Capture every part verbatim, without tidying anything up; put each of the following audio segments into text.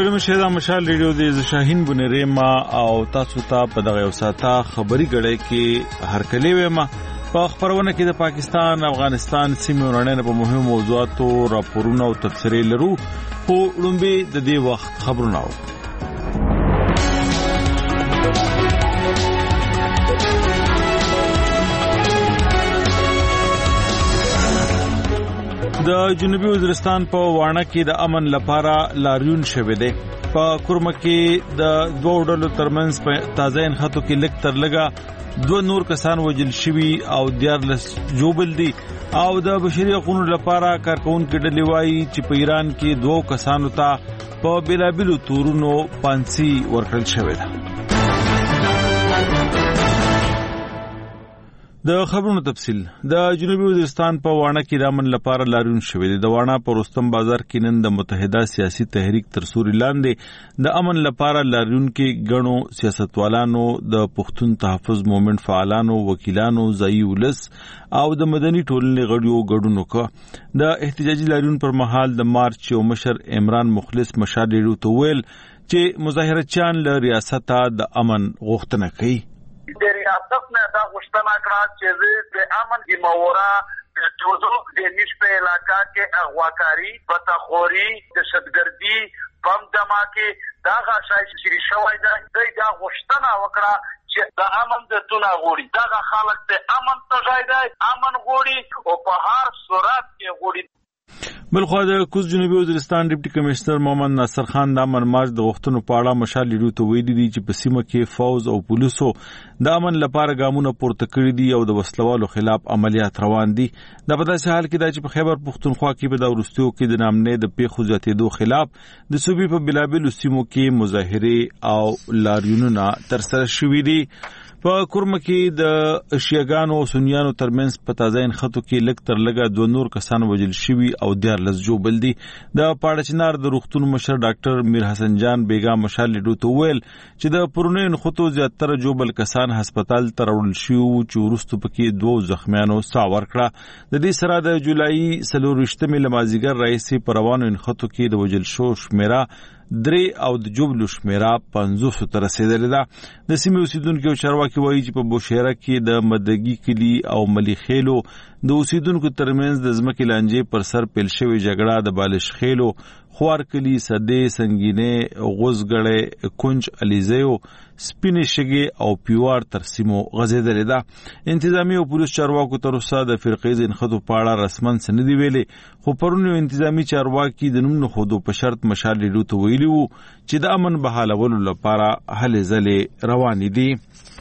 اوریدونکو شه دا مشال ریډیو د شاهین بنری ما او تاسو ته په دغه یو ساته خبري غړې کې هر کلی وېما په خبرونه کې د پاکستان افغانستان سیمې ورانه په مهمو موضوعاتو راپورونه او تفسیرې لرو خو لومبي د دې وخت خبرونه و د جنوبي وزیرستان په وانه کې د امن لپاره لاریون شوه دی په کورمه کې د دوه ډلو ترمنځ په تازه انخاتو کې لک تر لګا دوه نور کسان وجل شوي او دیارلس جوبل دي او د بشري حقوقو لپاره کارکونکو ډلې وایي چې په ایران کې دوه کسانو ته په بلابلو تورونو پانسي ورکړل شوې ده. د خبرونو تفصیل د جنوبي وزیرستان په وانه کې د امن لپاره لاریون شوې ده. د وانه په رستم بازار کې نن د متحده سیاسي تحریک تر سوري لاندې د امن لپاره لاریون کې غنو سیاستوالانو د پښتون تحفظ مومنت فعالانو وکیلانو ځای ولس او د مدني ټولنې غړیو ګډون وکړ. د احتجاجي لاریون پر مهال د مارچ او مشر عمران مخلص مشاډېرو ته ویل چې مظاهرچیان له ریاست د امن غوښتنه کوي. د ریاست نه دا غوښتنه کړه چې د امن د مورا د ټولو د نشپه علاقہ کې اغواکاری بتخوري د شتګردي بم دماکي دا غشای چې شوی دا دا غوښتنه وکړه چې د امن د تونه غوړي دا خلک ته امن ته ځای دی امن غوړي او په هر صورت کې غوړي. بلخو د کوز جنوبي وزیرستان ډیپټي کمشنر محمد ناصر خان د امن مارچ د وختونو په اړه مشال لیدو ته ویلي دي چې په سیمه کې فوز او پولیسو د امن لپاره ګامونه پورته کړی دي او د وسلوالو خلاف عملیات روان دي. دا په داسې حال کې دا چې په خیبر پښتونخوا کې په د ورستیو کې د نامنې د پیښو زیاتېدو خلاف د صوبې په بلابلو سیمو کې مظاهره او لاریونونه ترسره شوي دي. په کورمه کې د شیعاګانو او سنیانو ترمنځ په تازه انخاتو کې لک تر لګا دوه نور کسان وجل شوي او دیارلس جوبل دي. د پاړچنار د روغتون مشر ډاکټر میر حسن جان بیگا مشال لیدو ته ویل چې د پرونی انخاتو زیاتره جوبل کسان هسپتال ته راوړل شوي چې وروسته پکې دوه زخمیانو ساه ورکړه. د دې سره د جولای څلور لمازیګر رئیسي پروانو انخاتو کې د وجل شو شمیره درې او د جوبلو شمیره پنځوس ته رسیدلې ده. د سیمې اوسیدونکو چارواکي وایي چې په بوشهره کې د مدګي کلی او ملي خېلو د اوسیدونکو ترمنځ د ځمکې لانجې پر سر پیل شوې جګړه د بالش خېلو خوار کلی سدې سنگینه غوزګړې کونج علیزیو سپینې شګې او پیوار تر سیمو غځېدلې ده. انتظامی او پولیس چارواکو تر اوسه د فرقې ځینخدو په اړه رسمن څه نه دي ویلي خو پرونی انتظامی چارواکي د نوم نخودو په شرط مشال لیدو ته ویلي وو چې د امن بحالولو لپاره هلې ځلې روانې دي.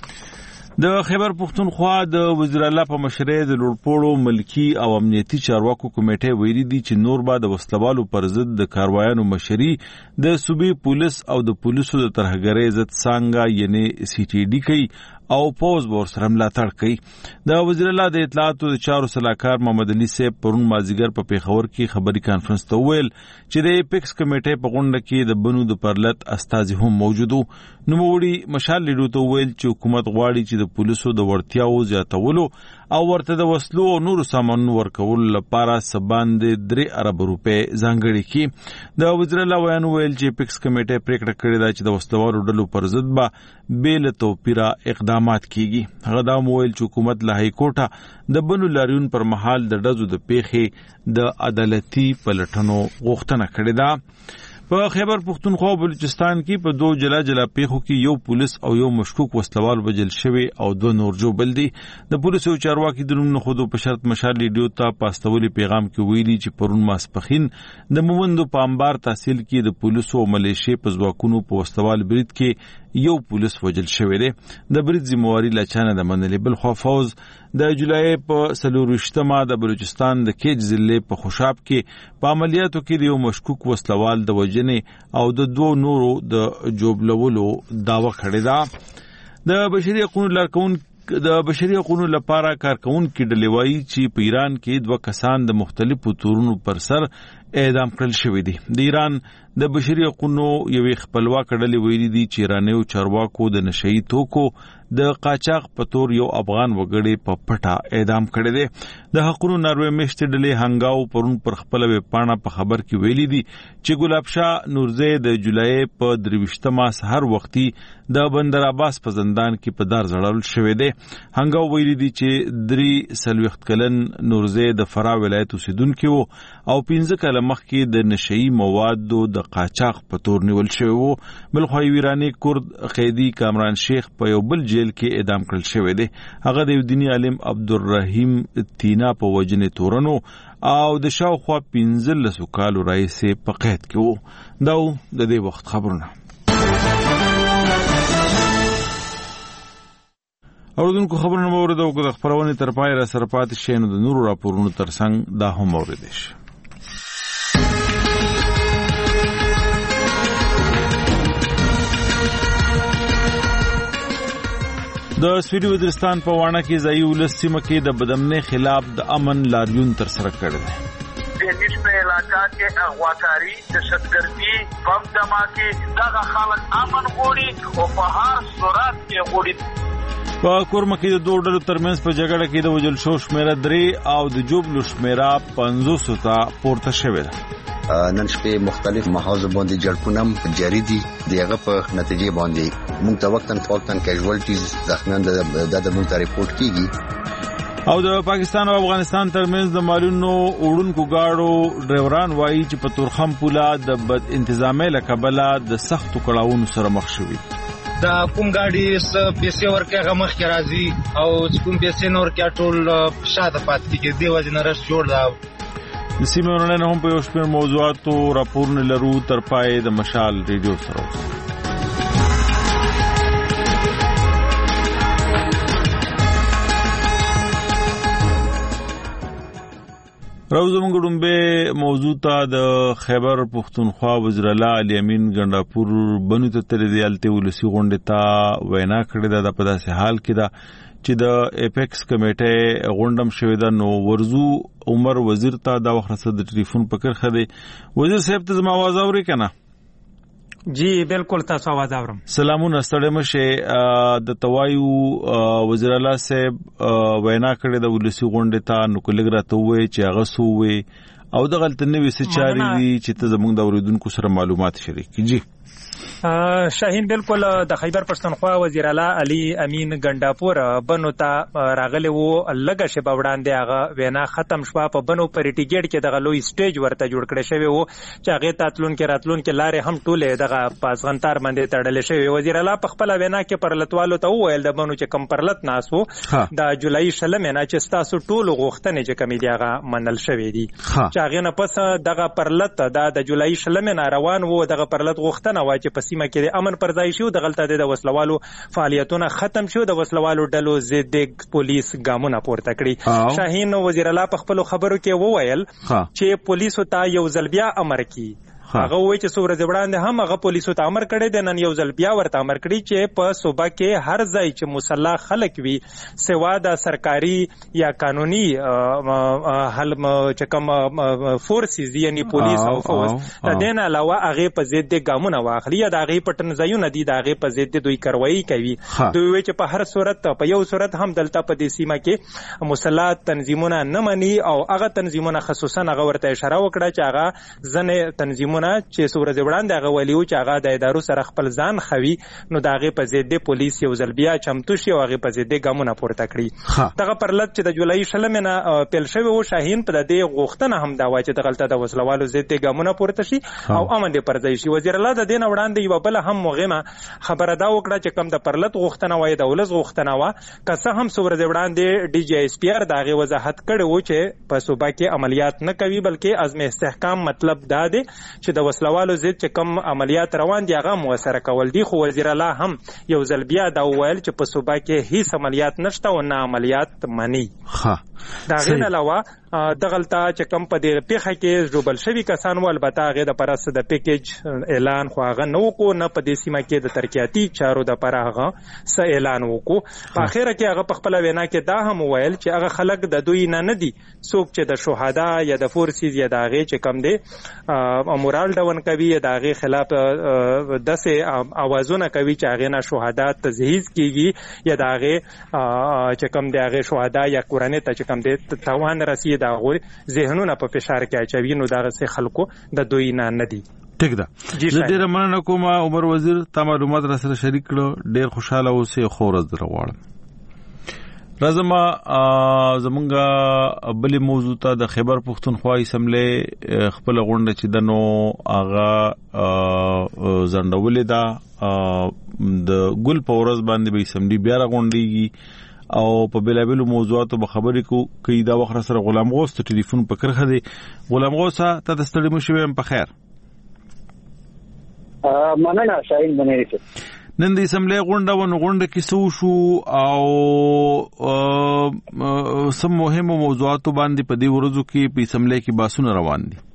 د خیبر پښتونخوا د وزیر اعلی په مشرۍ د لوړپوړو ملکی او امنیتي چارواکو کمیټه ویلي دي چې نور به د وسلوالو پر ضد د کاروایانو مشري د صوبې پولیس او د پولیسو د ترهګرۍ ضد څنګه یعنی سی ټي ډي کوي او پوز بور سره ملاتړ کوي. د وزیر اعلی د اطلاعاتو د چارو سلاکار محمد علي صاحب پرون مازیګر په پیښور کې خبري کانفرنس ته ویل چې د ایپکس کمیټې په غونډه کې د بنو د پرلط استازي هم موجودو. نوموړي مشال لیدو ته ویل چې حکومت غواړي چې د پولیسو د وړتیاو زیاتولو او ورته د وسلو او نورو سامانونو ورکولو لپاره سباندې درې ارب روپۍ ځانګړي کړي. د وزیر اعلی ویان ویل چې ایپکس کمیټې پریکړه کړې ده چې د وسلوالو ډلو پر ضد به بې له توپیره اقدامات کیږي. هغه دا ویل چې حکومت له های کورټه د بنو لاریون پر مهال د ډزو د پیښې د عدالتي پلټنو غوښتنه کړې ده. په خیبر پښتونخوا او بلوچستان کې په دوه جلا جلا پیښو کې یو پولیس او یو مشکوک وسلوال وجل شوی او دوه نور جوبل دي. د پولیسو چارواکي د نوم نخودو په شرط مشال لیډیو ته پاستولي پیغام کې ویلي چې پرون ماسپخین د مومندو په انبار تحصیل کې د پولیسو او ملیشي په ځواکونو په وسلوال برید کې یو پولیس وجل شوی دی. د برید ذمہواری لچانه د منلې. بلخو فوز د جولای په څلورویشتمه د بلوچستان د کیج ضلع په خوشاب کې په عملیاتو کې د یو مشکوک وسلوال د وژنې او د دوه نورو د جوبلولو داوا کړې ده. د بشري حقوقو لارښوون د بشري حقوقو لپاره کارکونکو ډلې وایي چې په ایران کې دوه کسان د مختلفو تورونو پر سر اعدام کړل شوی دي. د ایران د بشري حقوقو یوې خپلواک ډلې ویلي دي چې ایرانیو چارواکو د نشئی توکو د قاچاق په تور یو افغان وګړي په پټه اعدام کړی دی. د حقوقو ناروې میشتې ډلې هنګاو پرون پر خپل ویب پاڼه په خبر کې ویلي دي چې ګلاب شاه نورزی د جولای په درویشتمه سحر وختي د بندر عباس په زندان کې په دار ځړل شوی دی. هنګاو ویلي دي چې درې څلوېښت کلن نورزی د فراه ولایت اوسیدونکی و او پنځه کاله مخکې د نشئی موادو د قاچاق په تور نیول شوی و. بلخوا یو ایرانی کورد قیدي کامران شیخ په یو بل جیل کې اعدام کړل شوی دی. هغه د یو دیني عالم عبدالرحیم تینا په وجنې تورنو او د شاوخوا پنځلسو کالو راهیسې په قید کې و. دا د دې وخت خبرونه. اوردونکو خبرونه مورد او د خبرونې تر پای را سره پاتې شي نو د نورو راپورونو ترڅنګ دا هم اوریدل شي. د سویډي وزیرستان په واڼه کې ځایي ولس سیمه کې د بدامنۍ خلاف د امن لاریون تر سره کړی دی. د نشپه علاقہ کې اغواکاری دهشتګردي بم دماکي دغه خلک امن غوړي او په هر صورت کې غوړي. په کورمه کې د دوه ډلو ترمنځ په جګړه کې د وژل شو شمیره درې او د جوبلو شمیره پنځوسو ته پورته شوې ده. نن شپې مختلف محاذ باندې جړپونم جاری دي دغه په نتیجې باندې موږ ته وختن فوقتن کیژوالټیز زخمیان د د موږ ته ریپورت کیږي. او د پاکستان او افغانستان ترمنځ د مالونو وړونکو گاډو ډرایوران وایي چې په تورخم پوله د بد انتظامي له کبله د سختو کړاوونو سره مخ شوي. دا کوم گاډي س پیسې ورکه غمخ کې راځي او کوم پیسې نور کې ټول شاته پاتې کېږي دی وځنه رش جوړ دا. د سیمې ورننه هم په یو شمېر موضوعاتو راپورونه لرو تر پای د مشال ریډیو سره اوسئ. راوزو موږ ډومبه موضوع ته د خیبر پښتونخوا وزیر اعلی علي امین ګنډاپور بنو ته تر دې الته ولسی غونډه تا وینا کړې ده په داسې حال کې ده چې د اپیکس کمیټه غونډم شوې ده. نو ورزو عمر وزیر ته دا وخت سره د ټلیفون پکړ خدي. وزیر صاحب ته زما आवाज اوري کنه؟ جی بالکل تاسو आवाज اورم. سلامونه ستړي مشه. د توایو وزیر اعلی صاحب وینا کړې د ولسی غونډه ته نو کولګرا ته وې چې هغه سوې او د غلط نوې سچاري دي چې ته زمونږ د اوریدونکو سره معلومات شریک کړي. شاهین بالکل د خیبر پښتونخوا وزیر اعلی علي امین ګنډاپور بنو ته راغلی وو لږه شپه وړاندې هغه وینا ختم شوه. په بنو پریټي ګیټ کې دغه لوی سټیج ورته جوړ کړی شوی وو چې هغې ته تلونکي راتلونکي لارې هم ټولې دغه په ازغنتار باندې تړلې شوې. وزیر اعلی په خپله وینا کې پرلتوالو ته وویل د بنو چې کم پرلت ناست وو د جولای شلمې نه چې ستاسو ټولو غوښتنې چې کمې دي هغه منل شوې دي چې هغې نه پس دغه پرلت دا د جولای شلمې نه روان وو. دغه پرلت غوښتنه وه چې په سیمه کې د امن پر ځای شو دغلته د وسلوالو فعالیتونه ختم شو د وسلوالو ډلو ضد پولیس ګامونه پورته کړي. شاهین وزیر اعلی په خپلو خبرو کې وویل چې پولیسو ته یو ځل بیا امر کړي. هغه وایي چې څو ورځې وړاندې هم هغه پولیسو ته امر کړی دی نن یو ځل بیا ورته امر کړي چې په صوبه کې هر ځای چې مسلح خلک وي سوا د سرکاري یا قانوني حل چې کوم فورسز یعنی پولیس او فوج د دې نه علاوه هغې په ضد ګامونه واخلي یا د هغې پټنځایونه دي د هغې په ضد دوی کاروایي کوي. دوی وایي چې په هر صورت په یو صورت هم دلته په دې سیمه کې مسلح تنظیمونه نه مني او هغه تنظیمونه خصوصا هغه ورته اشاره وکړه چې هغه ځنې تنظیمونه چې څو ورځې وړاندې هغه ویلي وو چې هغه د ادارو سره خپل ځان خوي نو د هغې په ضد پولیس یو ځل بیا چمتو شي او هغې په ضد ګامونه پورته کړي. دغه پرلت چې د جولای شلمې نه پیل شوی وو شاهین په د دې غوښتنه هم دا وایي چې دغلته د وسلوالو ضد ګامونه پورته شي او امن دې پر ځای شي. وزیر اعلی د دې نه وړاندې یوه بله هم مهمه خبره دا وکړه چې کوم د پرلت غوښتنه وایي د ولس غوښتنه وه که څه هم څو ورځې وړاندې ډي جي ایس پي آر د هغې وضاحت کړی وو چې په صوبه کې عملیات نه کوي بلکې عزم استحکام مطلب دا دی چې د وسلوالو ضد چې کوم عملیات روان دي هغه موثره کول دي. خو وزیر اعلی هم یو ځل بیا دا وویل چې په صوبه کې هیڅ عملیات نشته او نه عملیات مني. د هغې نه علاوه دغلته چې کوم په دې پیښه کې ژوبل شوي کسان وو البته هغې دپاره څه د پیکیج اعلان خو هغه نه وکړو نه په دې سیمه کې د ترقیاتي چارو دپاره هغه څه اعلان وکړو. په اخره کې هغه په خپله وینا کې دا هم وویل چې هغه خلک د دوی نه نه دي څوک چې د شهدا یا د فورسز یا د هغې چې کوم دی مورال ډاون کوي د هغې خلاف داسې اوازونه کوي چې هغې نه شهدا تجهیز کیږي یا د هغې چې کوم د هغې شهدا یا کورنۍ ته چې کوم د تاوان رسي د هغوی ذهنونه په فشار کې اچوي، نو دغسې خلکو د دوی نه نه دي. ټیک ده، زه ډېره مننه کوم عمر وزیر، تا معلومات را سره شریک کړو، ډېر خوشحاله اوسې، ښه ورځ در غواړم. راځم زمونږ بلې موضوع ته. د خیبر پښتونخوا اسمبلی خپل غونډه چې د نو هغه ځنډولې ده، د ګل په ورځ باندې به اسمبلی بیا راغونډېږي او په بېلابېلو موضوعاتو به خبرې کوي. دا وخت سره غلام غوث ته ټلیفون په کرښه دی. غلام غوث ته د ستړي مو شوی یم په خیر. مننه شاهین بنيري. نن د اسمبلی غونډه ونه غونډه کې څه وشو او سم مهمو موضوعاتو باندې په دې ورځو کې په اسمبلی کې بحثونه روان دي؟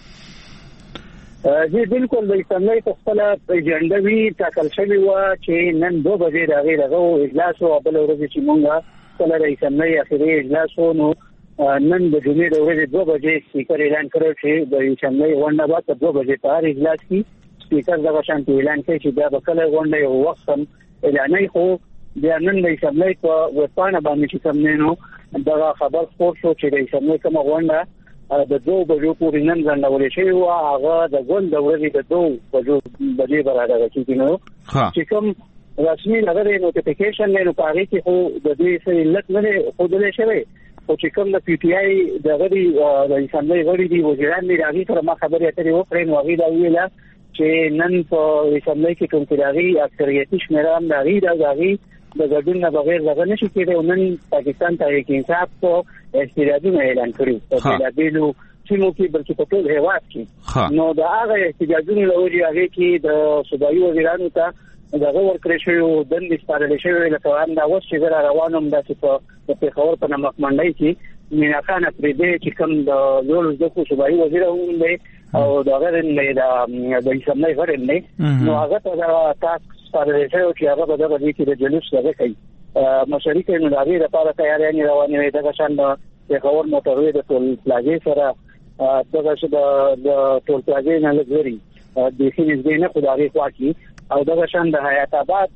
جی بالکل، د اسمبلی په خپل ایجنډا وی ټاکل شوی و چې نن دوه بجې د هغې دغه اجلاس او بل ورځ چې مونږ کله د اسمبلی اخري اجلاس و، نو نن د جمعې د ورځې دوه بجې سپیکر اعلان کړی چې د اسمبلی غونډه به په دوه بجې په هر اجلاس کې سپیکر دغه شانتي اعلان کوي چې دا به کله غونډه یو وخت هم اعلانوي. خو بیا نن د اسمبلی په ویبپاڼه باندې چې کوم دی نو دغه خبر خپور شو چې د اسمبلی کومه غونډه د دوه بجو پورې نن ځنډولې شوې وه، هغه د ګل د ورځې د دوه بجو بجې به راډغه کېږي. نو چې کوم رسمي هغه د نوټیفیکیشن دی نو په هغې کې خو د دې څه علت نه دی ښودلی شوی، خو چې کوم د پی ټي آی دغه دي د اسمبلی غړي دي وزیران دي، د هغې سره ما خبرې اترې وکړې، نو هغې دا وویله چې نن په اسمبلی کې کوم چې د هغې اکثریتي شمېره هم د هغې ده، د هغې د ګډون نه بغیر دغه نشي کېدی. او نن پاکستان تحریک انصاف په احتجاجونه اعلان کړي په بېلابېلو سیمو کې، بلکې په ټول هېواد کې. نو د هغه احتجاجونو له وجې هغې کې د صوبایي وزیرانو ته دغه ورکړی شوي و، دندې سپارلې شوې، لکه همدا اوس چې زه را روان وم داسې په پېښور په نمک منډۍ کې مینا خان افریدی چې کوم د لوړو زده کړو صوبایي وزیر هم دی او دغه دی د اسمبلی غړی دی، نو هغه ته دغه ټاک سپارلې شوی چې هغه به دغه دې کې د جلوس دغه کوي مشري کوي. نو د هغې لپاره تیاریانې روانې وې. دغه شان د پېښور موټروې د ټول پلازې سره دغه د ټول پلازې نه لږ لرې بیخي نږدې نه، خو د هغې خوا کې، او دغه شان د حیات آباد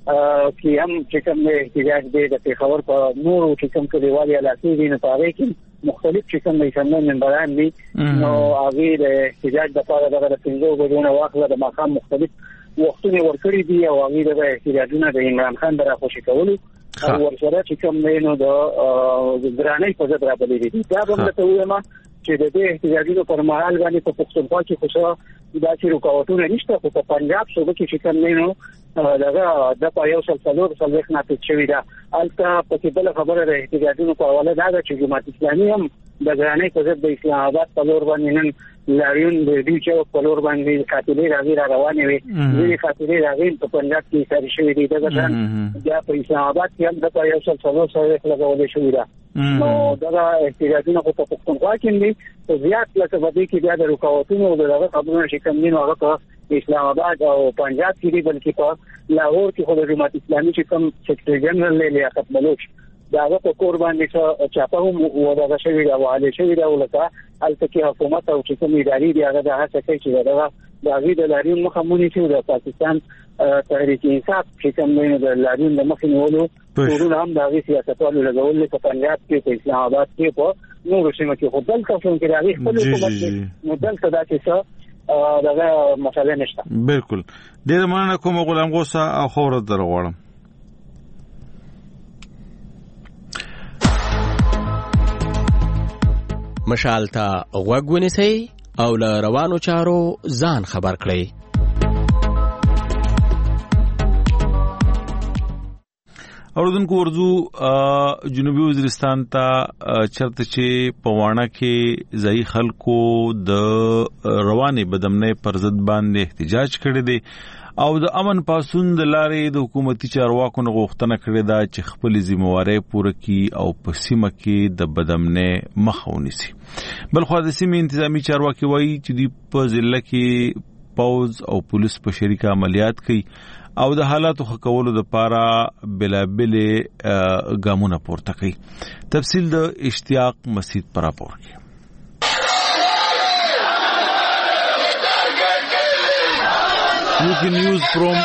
کې هم چې کوم د احتجاج دی د پېښور په نورو چې کوم کلیوالي علاقې دي، نو په هغې کې مختلف چې کوم د اسمبلی ممبران دي، نو هغې د احتجاج دپاره دغه د پنځو بجو نه واخله د ماښام مختلف وختونه ورکړي دي، او هغې دغه احتجاجونه د عمران خان د راخوشي کولو او ورسره چې کوم دی نو د ګرانۍ په ضد رابللي دي. دا به هم درته ووایم چې د دې احتجاجونو پر مهال باندې په پښتونخوا کې خو څه داسې رکاوټونه نشته، خو په پنجاب صوبه کې چې کوم دی نو دغه د په یو سل څلور څلوېښت نافذ شوي ده. هلته پکې بله خبره د احتجاجونو په حواله دا ده چې جماعت اسلامي هم د ګرانۍ په ضد د اسلام آباد په لور باندې نن لاریون د ډي چوک په لور باندې قاتلې راغې را روانې وې، ځینې قاتلې راغې په پنجاب کې ایسارې شوې دي. دغه شان بیا په اسلام آباد کې هم دغه یو سل څلور څلوېښت لګولې شوې ده. نو دغه احتجاجونه خو په پښتونخوا کې دي، خو زیات لکه په دې کې بیا د رکاوټونو او دغه خبرونه چې کوم دي نو هغه په اسلام آباد او پنجاب کې دي، بلکې په لاهور کې خو د جماعت اسلامي چې کوم سیکرټري جنرال دی لیاقت بلوچ د هغه په کور باندې څه چاپه هم ودغه شوې ده، وهلې شوې ده، ولکه هلته کې حکومت او چې کوم ادارې دي هغه د هڅه کوي چې دغه د هغې د لاریون مخه ونیسي. د پاکستان تحریک انصاف چې کوم دی نو د لاریون د مخې نیولو کورونه هم د هغې سیاستوالو لګول په پنجاب کې، په اسلام آباد کې، په نورو سیمو کې. خو دلته چونکې د هغې خپل حکومت دی نو دلته داسې څه دغه مسله نشته. بالکل، ډېره مننه کوم غلام غوث او ښه ورځ در غواړم. مشال ته غوږ ونیسئ او له روانو چارو ځان خبر کړئ. اوردونکو ورځو جنوبي وزیرستان ته چرته چې په واڼه کې ځایي خلکو د روانې بدامنۍ پر ضد باندې احتجاج کړی دی او د امن پاسون د لارې د حکومتي چارواکو نه غوښتنه کړې ده چې خپلې ذمہوارۍ پوره کړي او په سیمه کې د بدامنۍ مخه ونیسي. بلخوا د سیمې انتظامی چارواکي وایي چې دوی په ضلع کې پوځ او پولیس په شریکه عملیات کوي او د حالاتو ښه کولو دپاره بېلابېلې ګامونه پورته کوي. تفصیل د اشتیاق مسعود په راپور کې. ویکی نیوز پروم.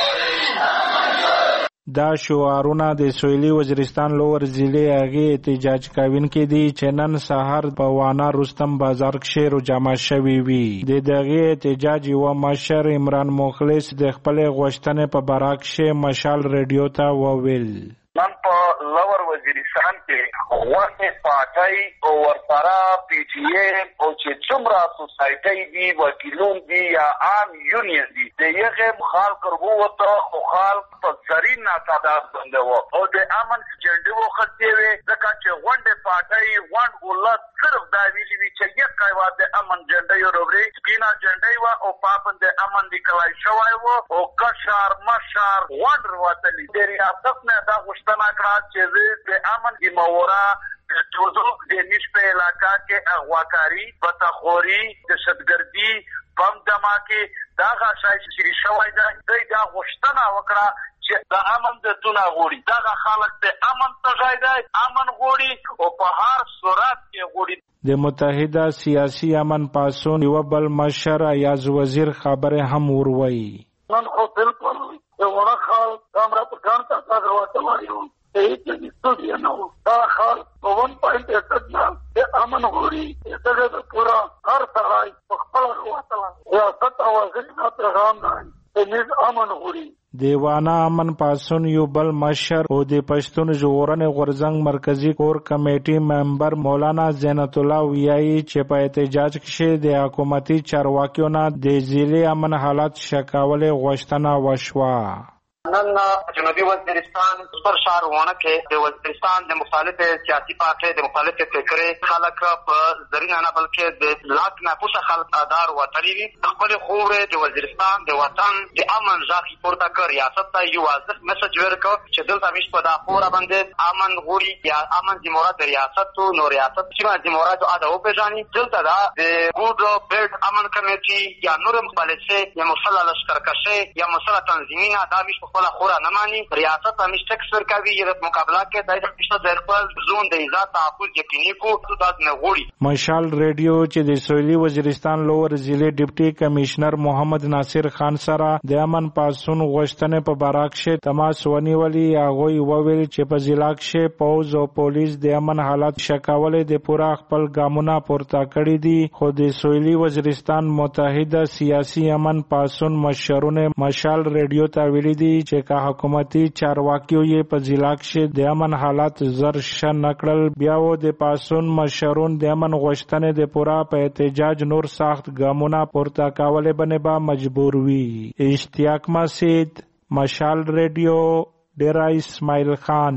دا شعارونه د سویلي وزیرستان لوور ضلع هغې احتجاج کوونکي دي چې نن سهار په وانا رستم بازار کښې راجمع شوي وي. د دغې احتجاج یوه مشر عمران مخلص د خپلې غوښتنې په باره کښې مشال ریډیو ته وویل. نن په لوور وزیرستان کې غوښې پارټۍ او ورسره پی ټي اے او چې څومره سوسایټۍ دي وکیلون دي یا عام یونین دي د هغې خلک ووته خو خلک په زرین تعداد باندې وو او د امن جنډې وختې وې ځکه چې غونډې پارټۍ غونډ ولس صرف دا ویلي وي چې یک کایوا د امن جنډې وروړي سپینا جنډې وه او پاپند امن لیکلی شوی وو او کشر مشر غونډ وروتلي د ریاست نه دا غوښتنه کړه چې زه د امن د مورا د توزو د نیش په علاقه کې اغواکاري بتخوري دهشتګردي بم دماکي دا غشای شری شوی دی دوی دا غوښتنه وکړه چې د امن د تونه غوړي دا خلک د امن ته ځای دی امن غوړي او په هر صورت کې غوړي. د متحده سیاسي امن پاسون یو بل مشر ایاز وزیر خبره هم وروي. نن خو بالکل یو ورخال کامرا په کان ته څنګه وټوایو هیڅ هیڅ نه و دا خال په ون پوینټ ایټ د امن غوړي دغه د پورا هر ځای په خپل وطن یا ست اوازې نه پیغام دی د امن غوړي. دیوانا امن پاسون یو بل مشر او د پښتون ژغورنې غورځنګ مرکزی کور کمیټي ممبر مولانا زینت الله ویایي چې په احتجاج کې د حکومتي چارواکیو نه د ضلع امن حالات شکاولې غوښتنه وشوه. نن جنوبي وزیرستان پر شهر وونه کې د وزیرستان د مختلفو سیاسي پارټۍ د مختلفو فکرې خلک په زرینه نه بلکې د لاک نه پوښه خلک ادار وتلی دي خپل خورې د وزیرستان د وطن د امن ځاخي پورته کړ ریاست ته یو واضح میسج ورکړ چې دلته مش په دا خبره باندې امن غوړي یا امن د مراد ریاست نو ریاست چې د مراد ادا او پېژني دلته دا د ګوډ بیلټ امن کمیټي یا نور مخالفه یا مسله لشکرکشي یا مسله تنظیمینه دا مش خپل خورا نه مانی ریاست هم ټیکس ورکوي د مقابله کې دایره پښته د خپل زون د ایجاد تحفظ یقیني کو تاسو نه غوړي. مشال ریډیو چې د سویلي وزیرستان لوور ضلع ډیپټي کمشنر محمد ناصر خان سره د امن پاسون غوښتنې په باره کې تماس ونیولي هغوی وویل چې په ضلع کې پوځ او پولیس د امن حالات شکاولې د پوره خپل ګامونه پورته کړي دي خو د سویلي وزیرستان متحده سیاسي امن پاسون مشرونه مشال ریډیو ته ویلي دي چې که حکومتي چارواکیو یې په ضلع کې د امن حالات زر ښه نه کړل بیا و د پاسون مشرون د امن غوښتنې د پوره په احتجاج نور سخت ګامونه پورته کولې باندې به مجبور وي. اشتیاق مسید مشال ریډیو ډیرا اسماعیل خان.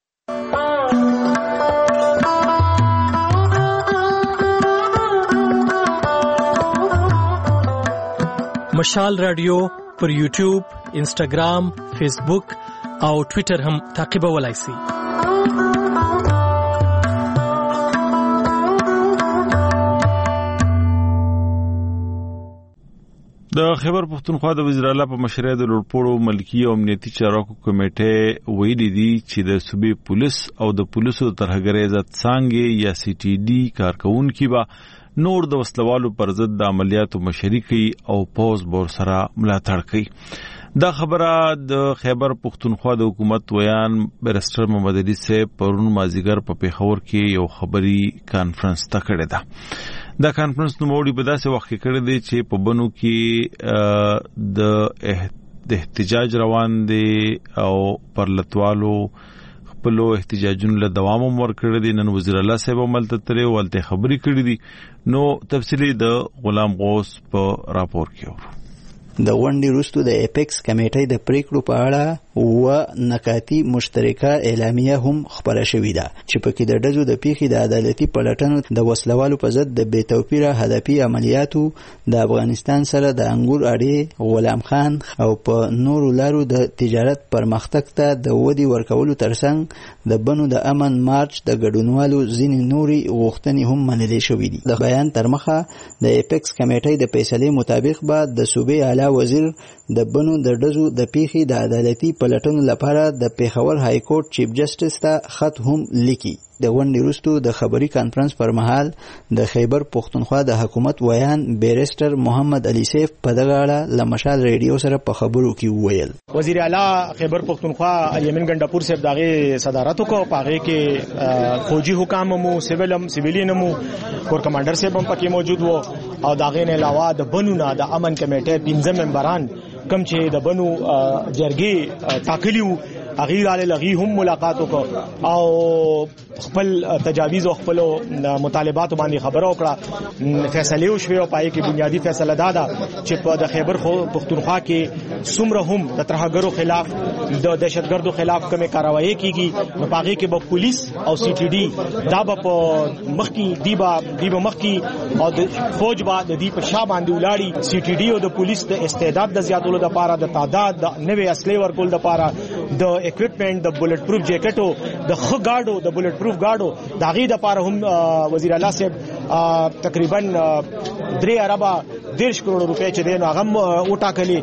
مشال رادیو پر یوټیوب، انسټاګرام، فیسبوک او ټویټر هم تعقیبولای شئ. د خیبر پښتونخوا د وزیر اعلی په مشرۍ د لوړپوړو ملکی او امنیتي چارواکو کمیټې ویلي دي چې د صوبې پولیس او د پولیسو د ترهګرۍ ضد څانګې یا سی ټي ډي کارکونکي به نور د وسلوالو پر ضد د عملیاتو مشري کوي او پوز بور سره ملاتړ کوي. دا خبره د خیبر پښتونخوا د حکومت ویان بیرسټر محمد علي صاحب پرون مازیګر په پیښور کې یو خبري کانفرنس ته کړې ده. دا کانفرنس نو موړي په داسې وخت کې کړی دی چې په بنو کې د احتجاج روان دي او پرلتوالو خپلو احتجاجونو له دوام ورکړی دی. نن وزیر الله صاحب عمل ته تللی ولته خبري کړې دي. نو تفصیلی د غلام غوث په راپور کې ورو. د غونډې وروسته د اپیکس کمیټې د پریکړو په اړه و نکاتی مشترکه اعلامیه هم خبره شوې ده چې پکې د ډزو د پیښې د عدالتي پلټنو د وسلوالو په ضد د بې توپیره هدفي عملیاتو د افغانستان سره د انګور اړې غلام خان او په نورو لارو د تجارت پرمختګ ته د ودې ورکولو ترڅنګ د بنو د امن مارچ د ګډونوالو ځینې نوري غوښتنې هم منلې شوې دي. د بیان تر مخه د اپیکس کمیټې د فیصلې مطابق به د صوبې اعلی وزیر د بنو د ډزو د پیښې د عدالتي پلټنو لپاره د پیښور های کورټ چیف جسټس ته خط هم لیکي. د غونډې وروسته د خبري کانفرنس پر مهال د خیبر پښتونخوا د حکومت ویان بیرسټر محمد علي سیف په دغه اړه له مشال ریډیو سره په خبرو کې وویل. وزیر اعلی خیبر پښتونخوا الیمین ګنڈاپور صاحب دغه صدارت وکړ. پاغه کې فوجي حکام مو سیویلم سیویلین مو کور کمانډر صاحب هم پکې موجود وو او دغه نه علاوه د بنونه د امن کمیټې پنځه ممبران کم چې د بنو جرګې ټاکلیو هغه علی لغي هم ملاقات وکړه او خپل تجاویز او خپل مطالبات باندې خبرو کړه. فیصله وشوه او پای کې بنیادی فیصله دادا چې په د خیبر پښتونخوا کې څومره هم د ترهګرو خلاف د دهشتګردو خلاف کومه کاروایی کیږي نو پاغه کې به پولیس او سی ټي ډي دا په مخکي دیبا دیبا مخکي او د فوج با د دی په شا باندې ولاړی. سی ټي ډي او د پولیس د استعداد د زیاتولو لپاره د تعداد د نوې اصلي ورکول لپاره د اکوپمنٹ د بولټ پروف جیکټو د خ گاډو د بولټ پروف گاډو داغي د لپاره هم وزیر اعلی صاحب تقریبا درې اربا دیرش کروڑ روپے چې دین هغه وټاکلي.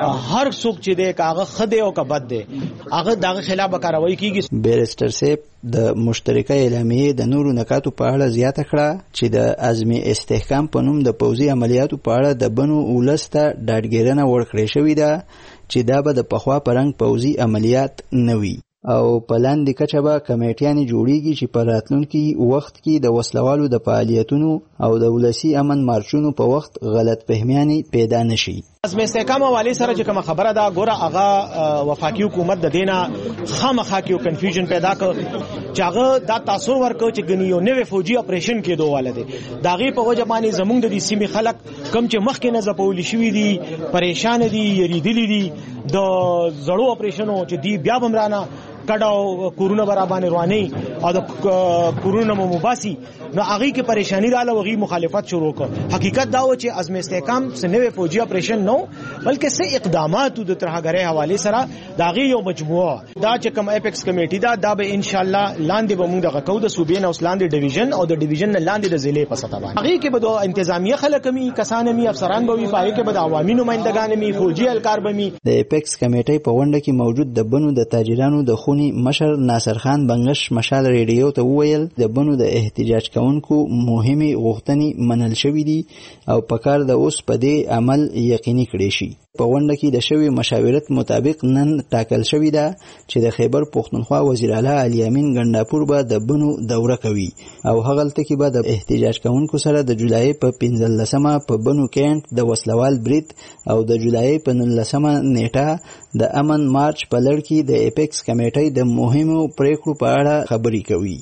هر څوک چې د کاغه خده او کبد دی هغه دغه خلاف کاروایی کیږي. بیرسټر صاحب د مشترکه اعلامیه د نورو نکاتو په اړه زیاته کړه چې د عزمي استحکام په نوم د پوځي عملیاتو په اړه د بنو ولسته ډاډګیرنه ورکړې شوې ده چې دا به د پخوا پرنګ پوځي عملیات نه وي او په لاندې کچه به کمیټیانې جوړیږي چې په راتلونکي وخت کې د وسلوالو د فعالیتونو او د ولسی امن مارچونو په وخت غلط فهمیانې پیدا نشي. عزم استحکام حواله سره چې کوم خبره ده ګوره هغه وفاقي حکومت د دینه خامخا کې کنفیوژن پیدا کړ چې هغه دا تاثیر ورکړ چې غنی یو نوې فوجي اپریشن کې دوه والده داغه په وجه باندې زمونږ د دې سیمې خلک کم چې مخکې نه زپول شي دي پریشان دي یریدلی دي د زړو اپریشنو چې دی بیا بمرانه کډاو کورونا برابر رواني او د کورونا مباسي نو هغه کې پریشانی رااله وغي مخالفت شروع کړ. حقیقت دا و چې عزم استحکام سنوي فوجي اپریشن نو بلکې سه اقدامات د ترهګرۍ حواله سره داغه یو مجموعه دا چې کوم اپیکس کمیټي دا دا به ان شاء الله لاندې به موږ دغه کو د صوبې نه لاندې ډیویژن او د ډیویژن نه لاندې د ضلع په سطح باندې هغه کې به د انتظامیه خلک می کسان می افسران به وي پای کې به د عوامي نمائندگان می فوجي اهلکار به می. د اپیکس کمیټي په ونده کې موجود د بنو د تاجرانو د خوني مشر ناصر خان بنگش مشال ریډیو ته وویل د بنو د احتجاج کوونکو مهمه غوښتنې منل شوې دي او په کار د اوس په دې عمل یقیني کړي شي. په ونده کې د شوی مشاورت مطابق نن ټاکل شوې ده چې د خیبر پښتونخوا وزیر اعلی الیمین ګنڈاپور به د بنو دوره کوي او هغلته کې به د احتجاج کوونکو سره د جولای په پنځلسمه په بنو کینټ د وسلوال برید او د جولای په نولسمه نیټه د امن مارچ په لړ کې د اپیکس کمیټې د مهمو پریکړو په اړه خبري کوي.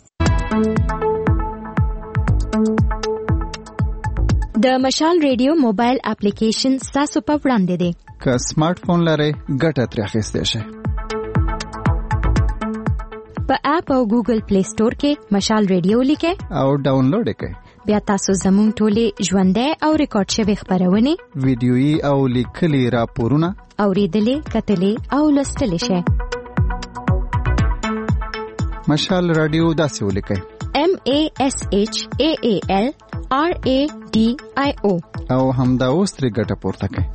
د مشال ریډیو موبایل اپلیکیشن تاسو په وړاندې دی. که سمارټ فون لرئ ګټه ترې اخیستی شئ. په اپ او ګوګل پلی سٹور کې مشال ریډیو لیکئ او ډاونلوډ یې کړئ. بیا تاسو زموږ ټولې ژوندۍ او ریکارډ شوې خبرونه ویډیويي او لیکلي راپورونه اوریدلې کتلې او لوستلې شئ. مشال رادیو داسې ولیکئ M A S H A A L R A D I O او همدا اوس ترې ګټه پورته کړئ.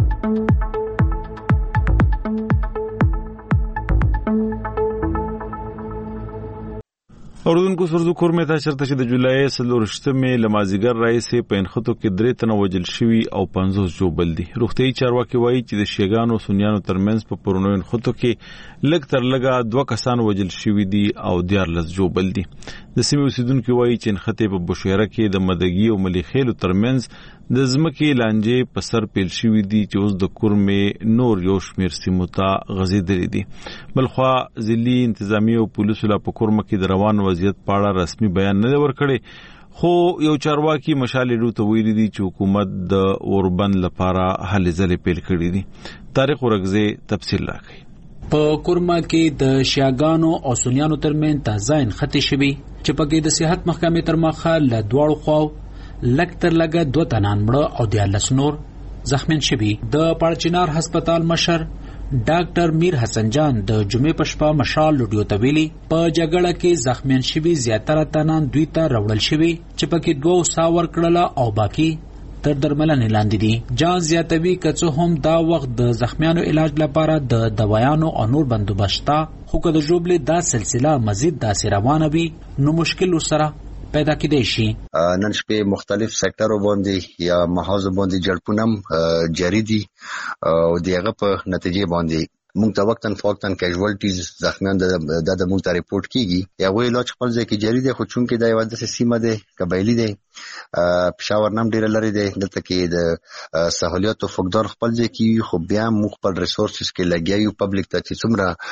اوردونکو سرزو کور میں تا چرته چې د جولای څلورشتمې لمازیګر راځي په انخطو کې درې تنه وجل شوي او پنځوس جوړ دي. روغتي چارواکي وایي چې د شیګانو سنیانو ترمنځ په پرونو انخطو کې لږ تر لږه دوه کسان وجل شوي دي او دیارلس جوړ دي. د سیمې اوسیدونکو وایي چې انخطې په بشیره کې د مدګي او ملیخیلو ترمنځ د ځمکې لانجې په سر پیل شوي دي چې اوس د کورمې نور یو شمیر سیمو ته غځېدلي دي. بلخوا ضلعي انتظامیه او پولیسو لا په کورمه کې د روان وضعیت په اړه رسمي بیان نه دی ورکړی، خو یو چارواکي مشال ریډیو ته ویلي دي چې حکومت د اوربند لپاره هلې ځلې پیل کړي دي. طارق ورغزی تفصیل راکړي. په کورما کې د شیاګانو او سنیانو ترمن تازه انخطې شوي چې پکې د صحت محکمې تر مخه له دواړو خواو لږ تر لږه دوه تنان مړه او دیارلس نور زخمیان شوي. د پاړچینار هسپتال مشر ډاکټر میر حسن جان د جمعې په شپه مشال ریډیو ته ویلي په جګړه کې زخمیان شوي زیاتره تنان دوی ته راوړل شوي چې پکې دوه ساه ورکړله او باقي تر درملنې لاندې دي. جان زیاتوي که څه هم دا وخت د زخمیانو علاج لپاره د دوايانو او نور بندوبست شته، خو که د ژوبلې دا سلسله مزید داسې روانه وي نو مشکل ورسره پیدا کېدای شي. نن شپې مختلف سکتورو باندې یا محاذ باندې جړپونم جاری دي او دغه په نتیجې باندې مونږ ته وختن فوقتن کیژوالټیز زخمیان د د مونږ ته ریپورت کیږي. یا وی علاج خپل ځای کې جاری دي، خو چون کې دا یو د سیمه ده قبایلی ده، پېښور نام ډیر لري ده، دلته کې د سہولیات او فقدان خپل ځای کې، خو بیا مونږ خپل ریسورسز کې لګیایو پبلک ته چې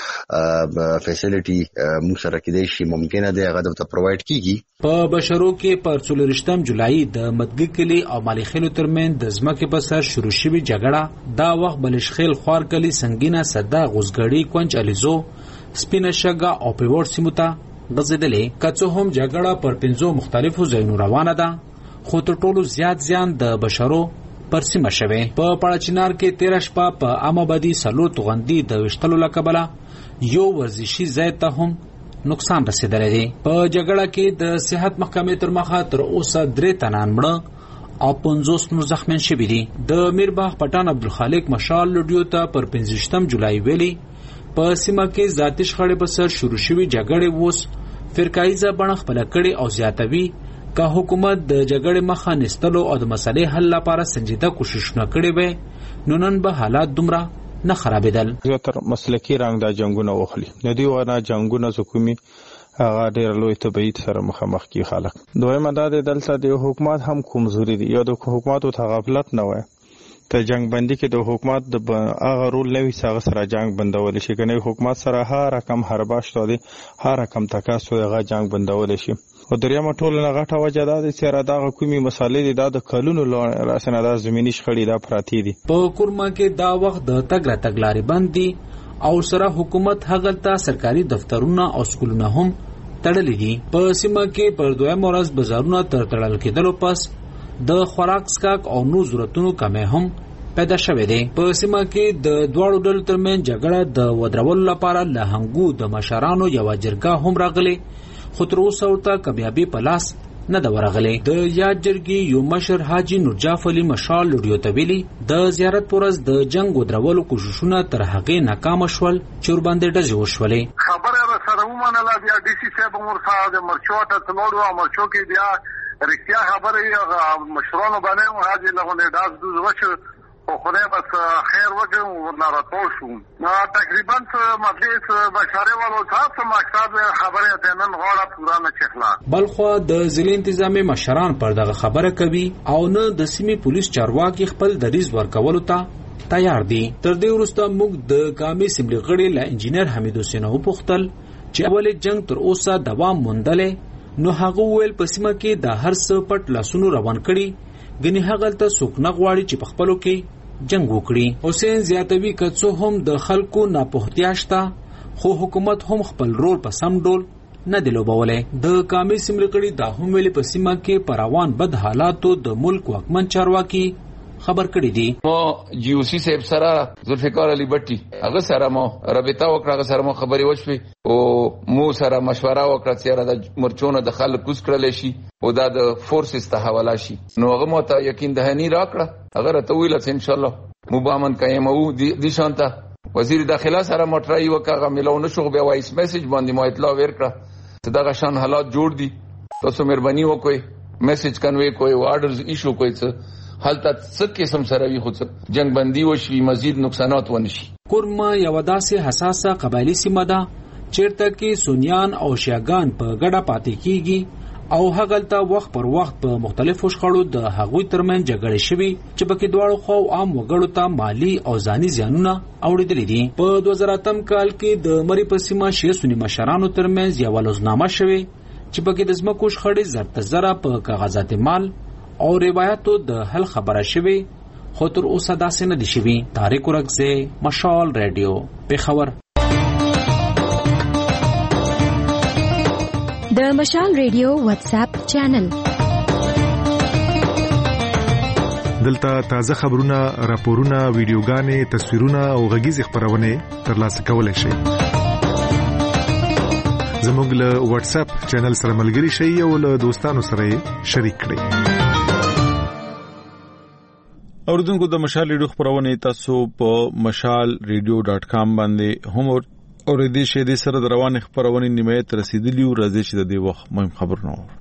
څومره فیسیلیټي مونږ سره کېدای شي ممکنه ده هغه ته پرووايډ کیږي. په بشرو کې پر څلورشتم جولای د مدګي کلی او مالیخیلو ترمن د ځمکې په سر شروع شوې جګړه دا وخت بلشخیل خوار کلی سنگینه صدا غوزګړی کونج الیزو سپینه شګه او پیور سیمو ته غځېدلې. که څه هم جګړه پر پنځو مختلفو ځایونو روانه ده، خو تر ټولو زیات زیان د بشرو پر سیمه شوی. په پړچینار کې تیره شپه په عامه سلور توغندي د وشتلو له کبله یو ورزشي ځای ته هم نقصان رسیدلی دی. په جګړه کې د صحت محکمې تر مخه تر اوسه درې تنان مړه او پنځوس نور زخمیان شوي دي. د میرباغ پټان عبدالخالق مشال لوډیو ته پر پنځویشتم جولای ویلي په سیمه کې ذاتي شخړې په سر شروع شوي جګړې اوس فرقاییزه بڼه خپله کړې او زیاتوي. که حکومت د جګړې مخه نیستلو او د مسلې حل لپاره سنجیده کوششونه کړې وای نو نن به حالات دومره نه خرابېدل. زیاتره مسلکي رنګ دا جنگونه وخلي نه دی ونه جنگونه حکومي هغه ډېر لوی تبعید سره مخامخ کی خلک. دویمه دا د دلته د حکومت هم کمزوري دي یا د حکومت او غفلت نه وای. ته جنگ بندي کې د حکومت د هغه رول نه وي څنګه سره جنگ بندول شي، کنه حکومت سره هر رقم حرباش دي، هر رقم تکاسو هغه جنگ بندول شي. او دریمه ټول نه غټه وجه ده چې دا حکومي مسالې دي د کلونو راسنه د زمینی شخړې دا پراتی دي. په کورما کې دا وخت د تګ را تګ لارې بند دي او سره حکومت هغلته سرکاري دفترونه او سکولونه هم تړلې دي. په سیمه کې پر دویم ورځ بازارونه تر تړل کېدلو پس د خوراک سکاک او نور ضرورتونو کمی هم پیدا شوه دی. په سیمه کې د دواړو ډلو ترمن جګړه د ودرولو لپاره له هنګو د مشرانو یو جرګه هم راغلي، خو تر اوسه ورته کامیابي په لاس نه ده ورغلې. د یاد جرګې یو مشر حاجي نورجاف علي مشال لوډیو ته ویلي د زیارت پر ورځ د جنگ ودرولو کوششونه تر هغې ناکامه شول چې ورباندې ډزې وشولې. خبره راسره ومنله، بیا ډي سي صاحب هم ورسره د مرچو ته تللو او مرچو کې بیا رښتیا خبرې مشرانو باندې هم حاجي لغونې ډاز دوز وشو، خو خدای بس خیر وکړي ورنه راټول شو. تقریبا مجلس بشاري والو تاسو مقصد خبره ته نن غواړه پورا نه چخلا. بلخو د ضلع انتظامی مشران پر دغه خبره کوي او نه د سیمې پولیس چارواکي خپل دریځ ورکولو ته تیار دي. تر دې وروسته موږ د قامي سیملي غړي له انجینر حمید حسین وپوښتل چې اولې جنگ تر اوسه دوام موندلې، نو هغه ویل په سیمه کې د هر څه پټ لاسونو روان کړي، ګنې هغلته څوک نه غواړي چې په خپلو کې جنگ وکړي. حسین زیاتوي که څه هم د خلکو ناپوهتیا شته، خو حکومت هم خپل رول په سم ډول نه دی لوبولی. د قامي سیملي غړي دا هم ویلي په سیمه کې په روان بد حالاتو د ملک واکمن چارواکي خبر کړی دي. مو جی او سی صاحب سره ذوالفقار علي بټي هغه سره مو رابطه وکړه، هغه سره مو خبري وشوي او مو سره مشوره وکړه چې د مرچونو د خلک کوس کړل شي او دا د فورسز ته حواله شي. نو هغه مو ته یقین دهنی راکړه، هغه راته ویل چې ان شاء الله مو بامن کایم او دي شانته وزیر داخله سره موټرای وکړه، ملو نشو بیا وایس میسج باندې مو اطلاع ورکړه چې دا غشان حالات جوړ دي، تاسو مهرباني وکړئ میسج کنوي کوئی آرډرز ایشو کوئی څه حالت څه قسم سره وي، خو جنگ بندي وشي مزید نقصانات ونشي. کورما یو داسې حساسه قبایلی سیمه ده چیرته کې سنیان او شیعاګان په ګډه پاتې کیږي او هغلته وخت پر وخت په مختلفو شخړو د هغوی ترمن جګړې شوي چې پکې دواړو خو عام وګړو ته مالی او ځاني زیانونه اوریدلي دي. په دوه زره اتم کال کې د مری په سیمه شیعه سنی مشرانو ترمنځ یو لوزنامه شوې چې پکې د ځمکو شخړې زر تر زره په کاغذات مال او روایتو د حل خبره شوی، خو تر اوسه داسې نه دي شوي. طارق ورکزی، مشال ریډیو، پیښور. د مشال ریډیو واتس اپ چینل دلته تازه خبرونه، راپورونه، ویډیوګانې، تصویرونه او غږیز خبرونه ترلاسه کولای شئ. زموږ له واتس اپ چینل سره ملګري شئ او له دوستانو سره شریک کړئ. اوردونکو د مشال ریډیو خبرونه تاسو په مشال ریډیو ډاٹ کام باندې هم اوریدي شه د سره روان خبرونه نیمه رسیدلی او راځي چې د دې وخت مهم خبرونه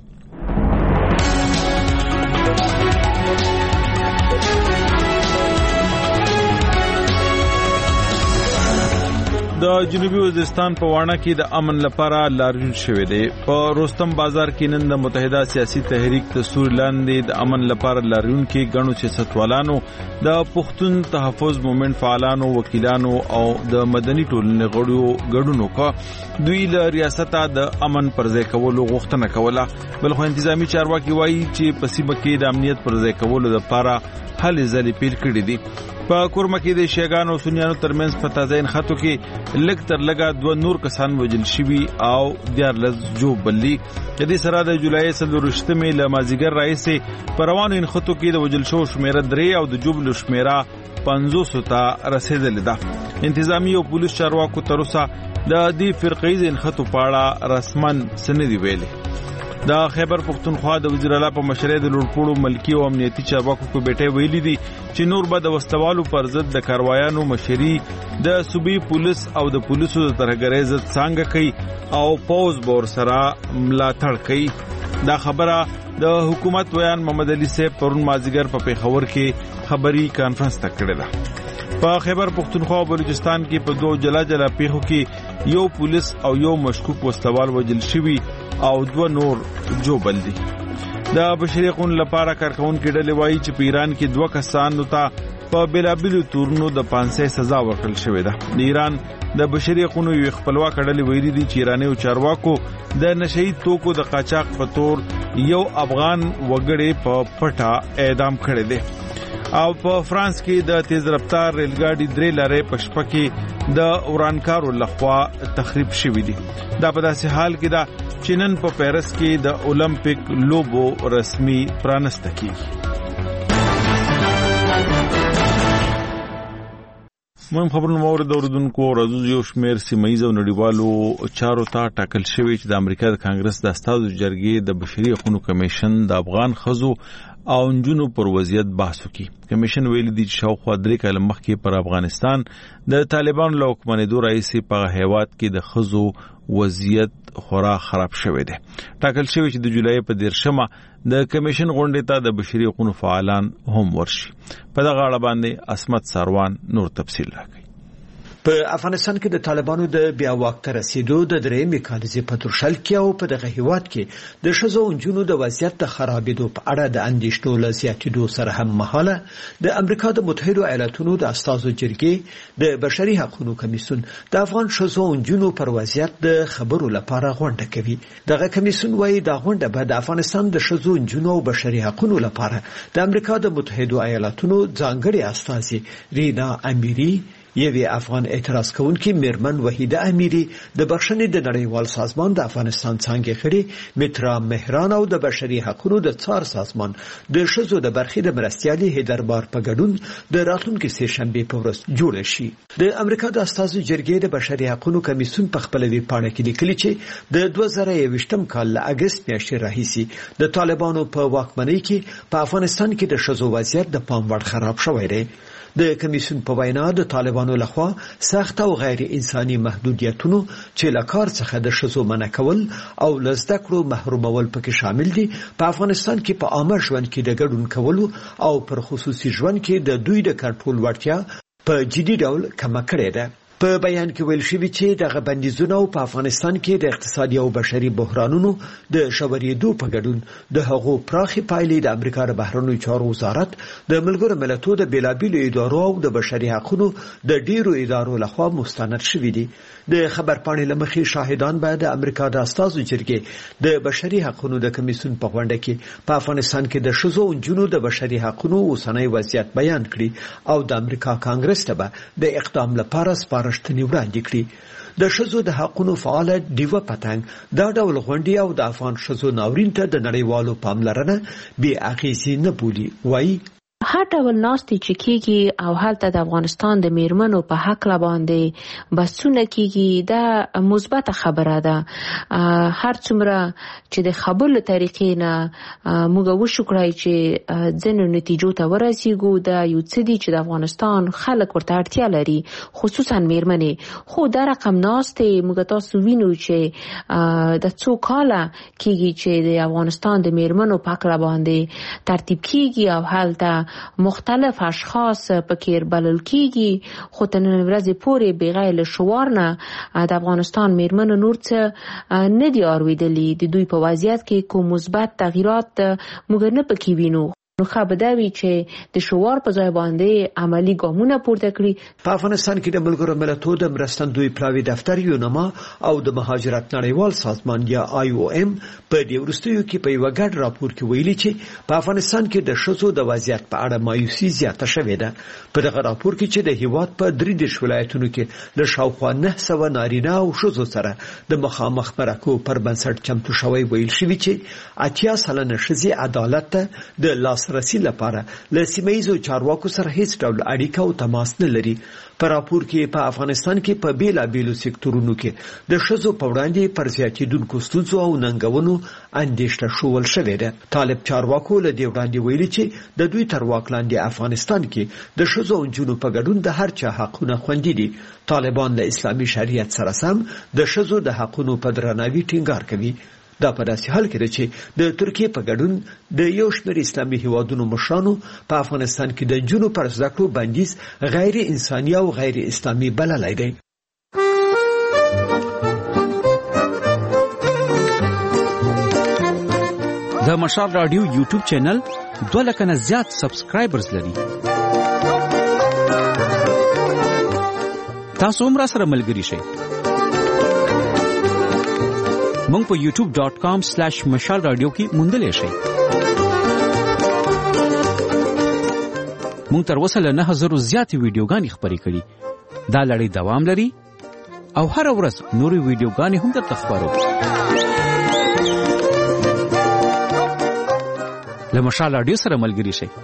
د جنوبي وزیرستان په واڼه کې د امن لپاره لاریون شوې ده. په روستم بازار کې نن د متحده سیاسي تحریک دستور لاندې د امن لپاره لاریون کې غنو سیاستوالانو د پښتون تحفظ مومنت فعالانو وکیلانو او د مدني ټولنې غړو ګډونو کا دوی له ریاسته د امن پرځای کولو غوښتنه کوله. بلخو انتظامی چارواکي وایي چې په سیمه کې د امنیت پرځای کولو لپاره هلې ځلې پیل کړې دي. په کورمه کې د شیګانو سنیانو ترمنځ په تازه خطو کې لګ تر لګا دوه نور کسان وژل شوي او دیارلس جو بلی. د دې سره د جولای څلورشتمې له مازیګر راځي په روانو خطو کې د وژل شو شمیره درې او د جوبل شمیره پنځوس ته رسیدلې ده. انتظامی او پولیس چارواکو تر اوسه د دې فرقې خطو په اړه رسمن سندې ویلي. د خیبر پختونخوا د وزیر اعلی په مشرۍ د لوړپوړو ملکی او امنیتي چارواکو په بیټه ویلي دي چې نور به د وستوالو پر ضد د کاروایانو مشري د صوبې پولیس او د پولیسو د ترهګرۍ ضد څنګه کوي او پوز بور سره ملاتړ کوي. دا خبره د حکومت ویان محمد علي صاحب پرون مازیګر په پیښور کې خبري کانفرنس تکړه ده. په خیبر پختونخوا او بلوچستان کې په دوه جلا جلا پیښو کې یو پولیس او یو مشکوک وستوال وژل شوی او دوه نور جو بل دي. د بشري حقوقو لپاره کارکون کې ډلې وایي چې په ایران کې دوه کسانو ته په بلابلو تورنو د پانسه سزا ورکړل شوې ده. د ایران د بشري حقوقو یو خپلواک ډلې ویلي دي چې ایرانی او چارواکو د نشئی توکو د قاچاق په تور یو افغان وګړی په پټه اعدام کړی دی. او په فرانس کې د تیز رفتار ریل ګاډي درې لارې په شپه کې د ورانکارو لخوا تخریب شوې دي. دا په داسې حال کې دا چې نن په پیرس کې د اولمپیک لوبو رسمي پرانسته کیږي. مهم خبرونه مورد اوردونکو راځو یو شمیر سیمایي او نړیوالو چارو ته ټاکل شوی چې د امریکا د کانګرس د استازو جرګې د بشري حقوقو کمیشن د افغان خزو او انجونو پر وضعیت بحث وکړي. کمیشن ویلي دی چې شاوخوا درې کاله مخکې پر افغانستان د طالبانو له حکومتیدو راځي په هیواد کې د خزو وضعیت خورا خراب شوی دی. ټاکل شوی چې د جولای په دیرشمه د کمیشن غونډې ته د بشري حقوقو فعالان هم ورشي. په دغه اړه باندې اسمت ساروان نور تفصیل راکړي. په افغانستان کې د طالبانو د بیا واک ته رسیدو د درېیمې کالزې په ترشل کې او په دغه هیواد کې د ښځو او نجونو د وضعیت د خرابېدو په اړه د اندېښنو له زیاتېدو سره هم مهاله د امریکا د متحدو ایالاتونو د استازو جرګې د بشري حقوقو کمیسیون د افغان ښځو او نجونو پر وضعیت د خبرو لپاره غونډه کوي. دغه کمیسیون وایي دا غونډه به د افغانستان د ښځو نجونو او بشري حقوقو لپاره د امریکا د متحدو ایالاتونو ځانګړي استازي رینا امیری یوه افغان اعتراض کوونکی میرمن وحیده امیری د بخښنې د نړیوال سازمان د افغانستان څنګه خړي مترا مهران او د بشري حقوقو د څار سازمان د ښځو د برخې د مرستيالي هیدربار په ګډون د راتلونکي سه شنبه په ورځ جوړ شي. د امریکا د استازو جرګې د بشري حقوقو کمیسیون په خپل وی پاڼه کې لیکلي چې د دوه زره یوویشتم کال له اگست میاشتې راهیسي د طالبانو په واکمنۍ کې په افغانستان کې د ښځو وضعیت د پام وړ خراب شوی دی. د کمیسیون په وینا د طالبانو لخوا سخت او غیر انساني محدودیتونو چې له کار څخه د ښځو منع کول او له زده کړو محرومول پکې شامل دي. په افغانستان کې په عامه ژوند کې د ګډون کولو او پر خصوصي ژوند کې د دوی د کنټرول وړتیا په جدي ډول کمه کړې ده. په بیان کې ویل شوی چې دغه بندیزونه په افغانستان کې د اقتصادي او بشري بحرانونو د شورېدو په ګډون د هغو پراخي پایلې د امریکا د بهرنیو چارو وزارت د ملګرو ملتونو د بیلابیلو ادارو او د بشري حقوقو د ډیرو ادارو لخوا مستند شوی دي. د خبر پاڼې لمخې شاهدان به د امریکا د استازو جرګې د بشري حقوقو د کمیسیون په غونډه کې په افغانستان کې د ښځو او نجونو د بشري حقوقو اوسنۍ وضعیت بیان کړي او د امریکا کانګرس ته به د اقدام لپاره سپارښتنې وړاندې کړي. د ښځو د حقوقو فعال دیوه پتنګ دا ډول غونډې او د افغان ښځو ناورین ته د نړیوالو پاملرنه بې اغېزې نه بولي. وایي هر ډول ناستې چې کېږي او هلته د افغانستان د میرمنو په حق باندې بحثونه کېږي دا مثبته خبره ده. هر څومره چې د خبرو طریقې نه موږ وشو کړای چې ځینو نتیجو ته ورسیږو دا یو څه دي چې د افغانستان خلک ورته اړتیا لري خصوصا میرمنې. خو دا رقم ناستې موږ تاسو وینو چې د څو کاله کېږي چې د افغانستان د میرمنو په حق باندې ترتیب کېږي او هلته مختلف اشخاص پکې بلل کیږي. خو تر نن ورځې پورې بغیر له شعار نه د افغانستان میرمنو نور څه نه دي اوریدلي. د دوی په وضعیت کې کوم مثبت تغیرات موږ نه پکې وینو. نو خبردوي چې د شعار په ځای باندې عملی ګامونه پورته کړي. په افغانستان کې د ملګرو ملتونو د مرستندوی پلاوی دفتر یونما او د مهاجرت نړیوال سازمان یا آی او ام په دې وروستیو کې په یو ګډ راپور کې ویلي چې په افغانستان کې د ښځو د وضعیت په اړه مایوسي زیاته شوې ده. په دغه راپور کې چې د هیواد په درې دیرش ولایتونو کې د شاوخوا نه سوه نارینه او ښځو سره د مخامخ مرکو پر بنسټ چمتو شوی ویل شوي چې اتیا سلنه ښځې عدالت ته د لاس رسی لپاره له سیمه‌ایزو چارواکو سره هیڅ ډول اړیکه او تماس نه لري. په راپور کې په افغانستان کې په بیلابیلو سکتورونو کې د ښځو په وړاندې پر زیاتېدونکو ستونزو او ننګونو اندېښنه ښوول شوې ده. طالب چارواکو له دې وړاندې ویلي چې د دوی تر واک لاندې افغانستان کې د ښځو او نجونو په ګډون د هر چا حقونه خوندي دي. طالبان له اسلامي شریعت سره سم د ښځو د حقونو په درناوي ټینګار کوي. دا په داسې حال کې ده چې د ترکیه په ګډون د یو شمېر اسلامي هیوادونو مشرانو په افغانستان کې د نجونو پر زده کړو بندیز غیر انساني او غیر اسلامي بللی دی. د مشال رادیو یوټیوب چینل دوه لکه نه زیات سبسکرایبرز لري. تاسو هم را سره ملګري شئ. مونږ په یوټیوب ډاٹ کام سلیش مشال رادیو کې موندلی شئ. مونږ تر اوسه له نهه زرو زیاتې ویډیوګانې خپرې کړي. دا لړۍ دوام لري او هره ورځ نورې ویډیوګانې هم درته خپرو. له مشال رادیو سره ملګري شئ.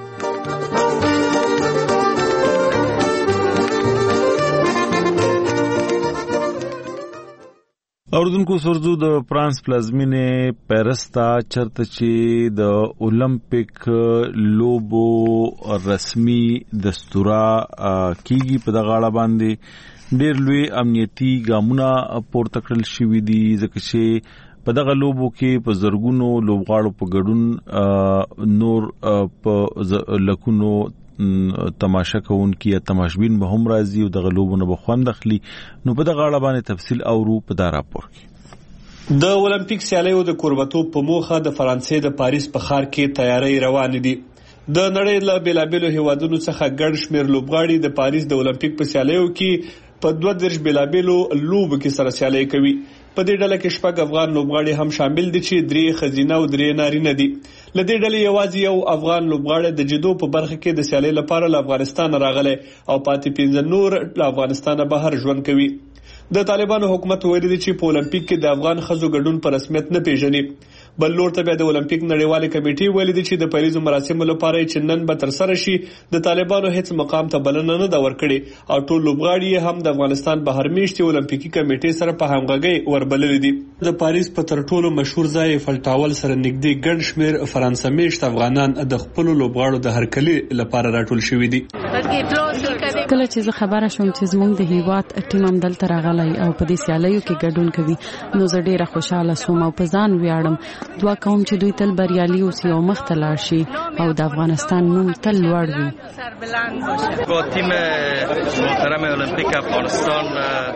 اوردونکو سرزو د فرانس پلازمینې پیرس ته چرته چې د اولمپیک لوبو رسمي دستوره کیږي په دغه اړه باندې ډېر لوی امنیتي ګامونه پورته کړل شوي دي ځکه چې په دغه لوبو کې په زرګونو لوبغاړو په ګډون نور په لکونو تماشا کوونکي یا تماشبین به هم راځي او دغه لوبونه به خوند اخلي. نو په دغه اړه باندې تفصیل اورو په دا راپور کې. د اولمپیک سیالیو د کوربتوب په موخه د فرانسې د پاریس په ښار کې تیاری روان دي. د نړۍ له بیلابیلو هیوادونو څخه ګڼ شمېر لوبغاړي د پاریس د اولمپیک په سیالیو کې په دوه دیرش بیلابیلو لوبو کې سره سیالي کوي. په دې ډله کې شپږ افغان لوبغاړي هم شامل دي چې درې ښځینه او درې نارینه دي. له دې ډلې یوازې یو افغان لوبغاړی د جدو په برخه کې د سیالۍ لپاره له افغانستان راغلی او پاتې پنځه نور له افغانستانه بهر ژوند کوي. د طالبانو حکومت ویلي دی چې په اولمپیک کې د افغان ښځو ګډون په رسمیت نه پیژني. بل لور ته بیا د اولمپیک نړیوالې کمیټې ویلي دی چې د پیریزو مراسمو لپاره چې نن به ترسره شي د طالبانو هیڅ مقام ته بلنه نه ده ورکړې او ټول لوبغاړي هم د افغانستان بهر میشتي اولمپیکي کمیټې سره په همغږۍ وربللي دي. د پاریس په تر ټولو مشهور ځای فلټاول سره نږدې ګڼ شمېر فرانسه میشت افغانان د خپلو لوبغاړو د هرکلي لپاره راټول شوي دي. کله چې زه خبره شوم چې زموږ د هیواد ټیم هم دلته راغلی او په دې سیالیو کې ګډون کوي نو زه ډېره خوشحاله شوم او په ځان ویاړم. دعا کوم چې دوی تل بریالي اوسي او مخ ته لاړ شي او د افغانستان نوم تل لوړ وي. با تیم محترم المپیک افغانستان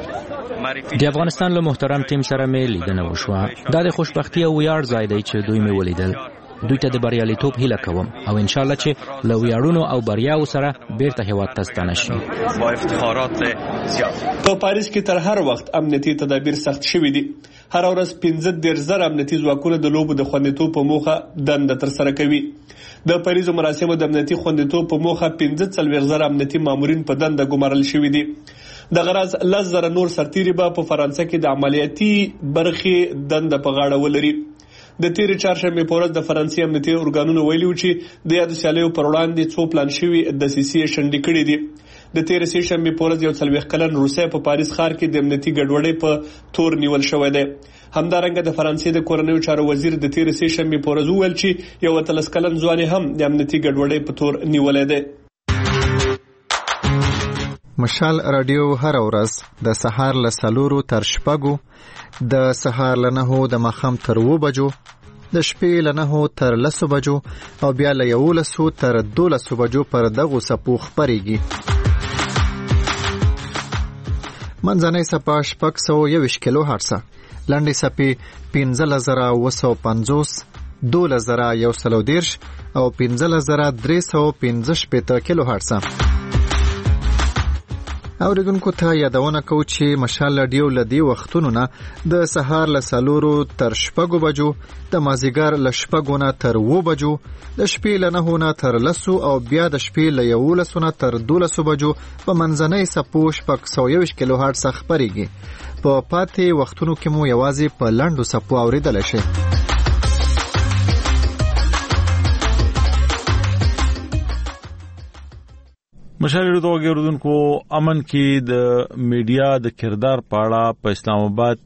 د افغانستان له محترم ټیم سره مې لیدنه وشوه. دا د خوشبختي او ویاړ ځای دی چې دوی مې ولیدل. دوی ته د بریالیتوب هیله کوم او ان شاء الله چې له ویاړونو او بریاو سره بیرته هیواد ته ستانه شي. با افتخارات زیات. په پاریس کې تر هر وخت امنیتي تدابیر سخت شوي دي. هر ورځ پنځه دېرش زره امنیتي ځواکونه د لوبو د خوندیتوب په موخه دنده ترسره کوي. د پاریزو مراسمو د امنیتي خوندیتوب په موخه پنځه څلوېښت زره امنیتي مامورین په دنده ګمارل شوي دي. د غرض لس زره نور سرتیري به په فرانسه کې د عملیاتي برخې دنده په غاړه ولري. د تیر چهارشنبه په ورځ د فرانسې امنیتي ارګانونو ویلي و چې د یاد سیالیو پر وړاندې څو پلان شوي د سیسي شنډې کړې دي د تیر سه شنبه په ورځ یو څلويخ کلن روسي په پاریس ښار کې د امنیتي ګډوډۍ په تور نیول شوې ده همدارنګه د فرانسې د کورنیو چارو وزیر د تیر سه شنبه په ورځ ویل چې یو اتلس کلن ځوان هم د امنیتي ګډوډۍ په تور نیولې ده مشال رادیو هر ورځ د سهار له سلورو تر شپږو د سهار له نهو د ماښام تر اوو بجو د شپې له نهو تر لسو بجو او بیا له یولسو تر دولسو بجو پر دغو څپو خپرېږي منځنۍ څپه شپږ سوه یوویشت کیلو هرټزه لنډې څپې پنځلس زره اوه سوه پنځوس دولس زره یو سل او دېرش او پنځلس زره درې سوه پنځه شپېته کیلو هرټزه اوریدونکو ته یادونه کوو چې مشال رادیو له دې وختونو نه د سهار له څلورو تر شپږو بجو د مازدیګر له شپږو نه تر اوو بجو د شپې له نهو نه تر لسو او بیا د شپې له یولسو نه تر دولسو بجو په منځنۍ څپو شپږ سوه یوویشت کیلو هرټز خپرېږي په پاتې وختونو کې مو یوازې په لنډو څپو اوریدلی شئ مشاهده دوه اوریدونکو امن کې د میډیا د کردار په اړه په اسلام آباد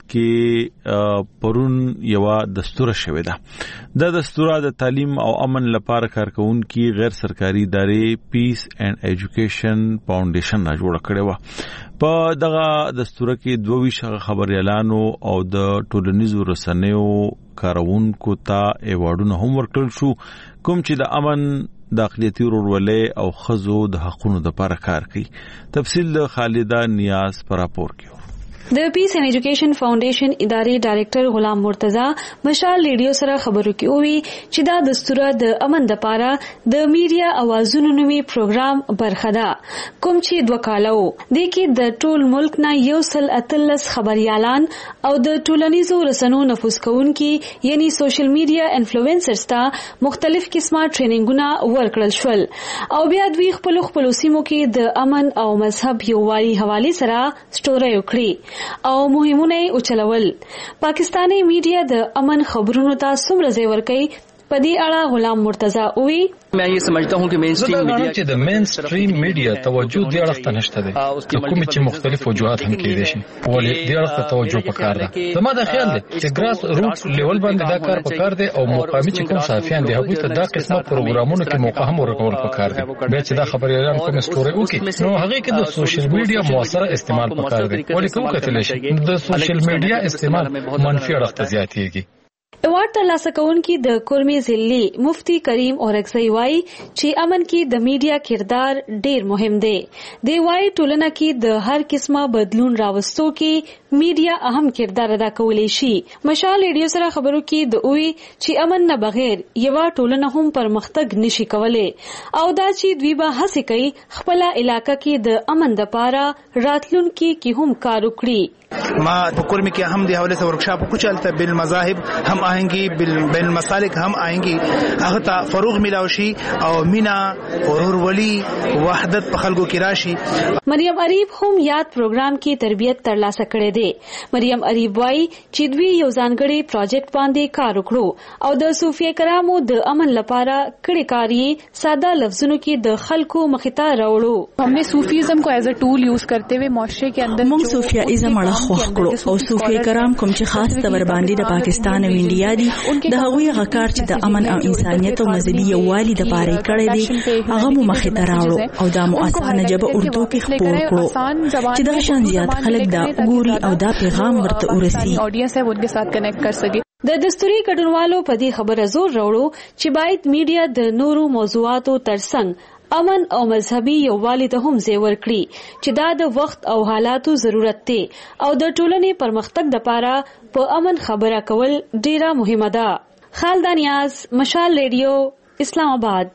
کې پرون یو دستور شوی ده د دستور د تعلیم او امن لپاره کارکونکو غیر سرکاري ادارې پیس اینڈ ایجوکیشن فاونډیشن را جوړ کړی و په دغه دستور کې دوه ویشت خبريالانو او د ټولنیزو رسنیو کارونکو ته ایوارډونه هم ورکړل شو کوم چې د امن د اقلیتي ورورولۍ او خزو د حقونو لپاره کار کوي تفصیل د خالده نیاز پر راپور کې د پیس اینڈ ایجوکیشن فاونډیشن ادارې ډایریکټر غلام مرتضی مشال ریډیو سره خبرو کې وی چې دا دستور د امن لپاره د میډیا اوازونو نومي پروګرام برخه ده کوم چې دوه کاله وو د کې د ټول ملک نه یو سل اتلس خبريالان او د ټولنیزو رسنیو نفوذ کوونکي یعنی سوشل میډیا انفلوئنسرز ته مختلف قسمه ټریننګونه ورکړل شول او بیا دوی خپل خپل سیمو کې د امن او مذهب یووالي حواله سره سټوري وکړي او مهمونه اوچلول پاکستانی میډیا د امن خبرونو ته څومره ځای ورکوي په دې اړه غلام مرتضی وی मैं ये समझता हूं कि मेन स्ट्रीम मीडिया چې د مین سټریم میډیا توجه د اړخ نشته ده کوم چې مختلف وجوهات هم کېدي شي ولې د اړخ توجه پکار ده زما د خیال ده چې ګراس روټ لیول باندې دا کار پکار دی او مقامي چې کوم صحافیان دي هغه ته دا قسمه پروګرامونو کې موقع هم ورکول پکار دي بیا چې دا خبريالان کوم ستوري وکي نو هغه کې د سوشل میډیا موثره استعمال پکار دی ولې کوم کتل شي د سوشل میډیا استعمال منفي اړخ ته زیاتېږي ایوارډ ترلاسه کوونکي د کورمي ضلعي مفتی کریم اورکزی وایي چې امن کې د میډیا کردار ډیر مهم دی دی وایي ټولنه کې د هر قسمه بدلون راوستو کې میډیا اهم کردار ادا کولی شي مشال ریډیو سره خبرو کې د اوی چې امن نه بغیر یو ټولنه هم پرمختګ نشي کولای او دا چې دوی به هڅه کوي خپل علاقې کې د امن لپاره راتلونکي کې هم کار وکړي ما په کورمي کې هم د حواله سره ورکشاپ کو چلته بل مذاهب هم آهنګي بین مسالک هم آهنګي هغه ته فروغ ملاوي او مینا ورورولي وحدت په خلکو کې راشي مریم اریب هم یاد پروګرام کې تربیت ترلاسه کړې ده مریم اریب وايي چې دوی یو ځانګړي پروجیکټ باندې کار وکړو او د صوفي کرامو د امن لپاره کړي کاری ساده لفظونو کې د خلکو مخته راوړو हमने सूफीज़म को एज अ टूल यूज करते हुए معاشره کې اندر موږ صوفیایزم اړه خوښ کړو او صوفي کرام کوم چې خاص تور باندې د پاکستان او انډیا دي د هغوی غکار چې د امن او انسانيت او مذهبي یووالي د پاره کړی دي هغه مو مخې ته راوړو او د مؤسسانه جبه اردو کې خبر کړو چې د شان زیات خلک دا ګوري او دا پیغام ورته ورسي اډینس ہے ودګه سات کنیکټ کر سکے د دستوري ګډونوالو په دې خبره زور راوړو چې باید میډیا د نورو موضوعاتو ترڅنګ امن او مذهبي یووالي ته هم ځای ورکړي چې دا د وخت او حالاتو ضرورت دی او د ټولنې پرمختګ لپاره په امن خبره کول ډیره مهمه ده خالده نیاز مشال ریډیو اسلام آباد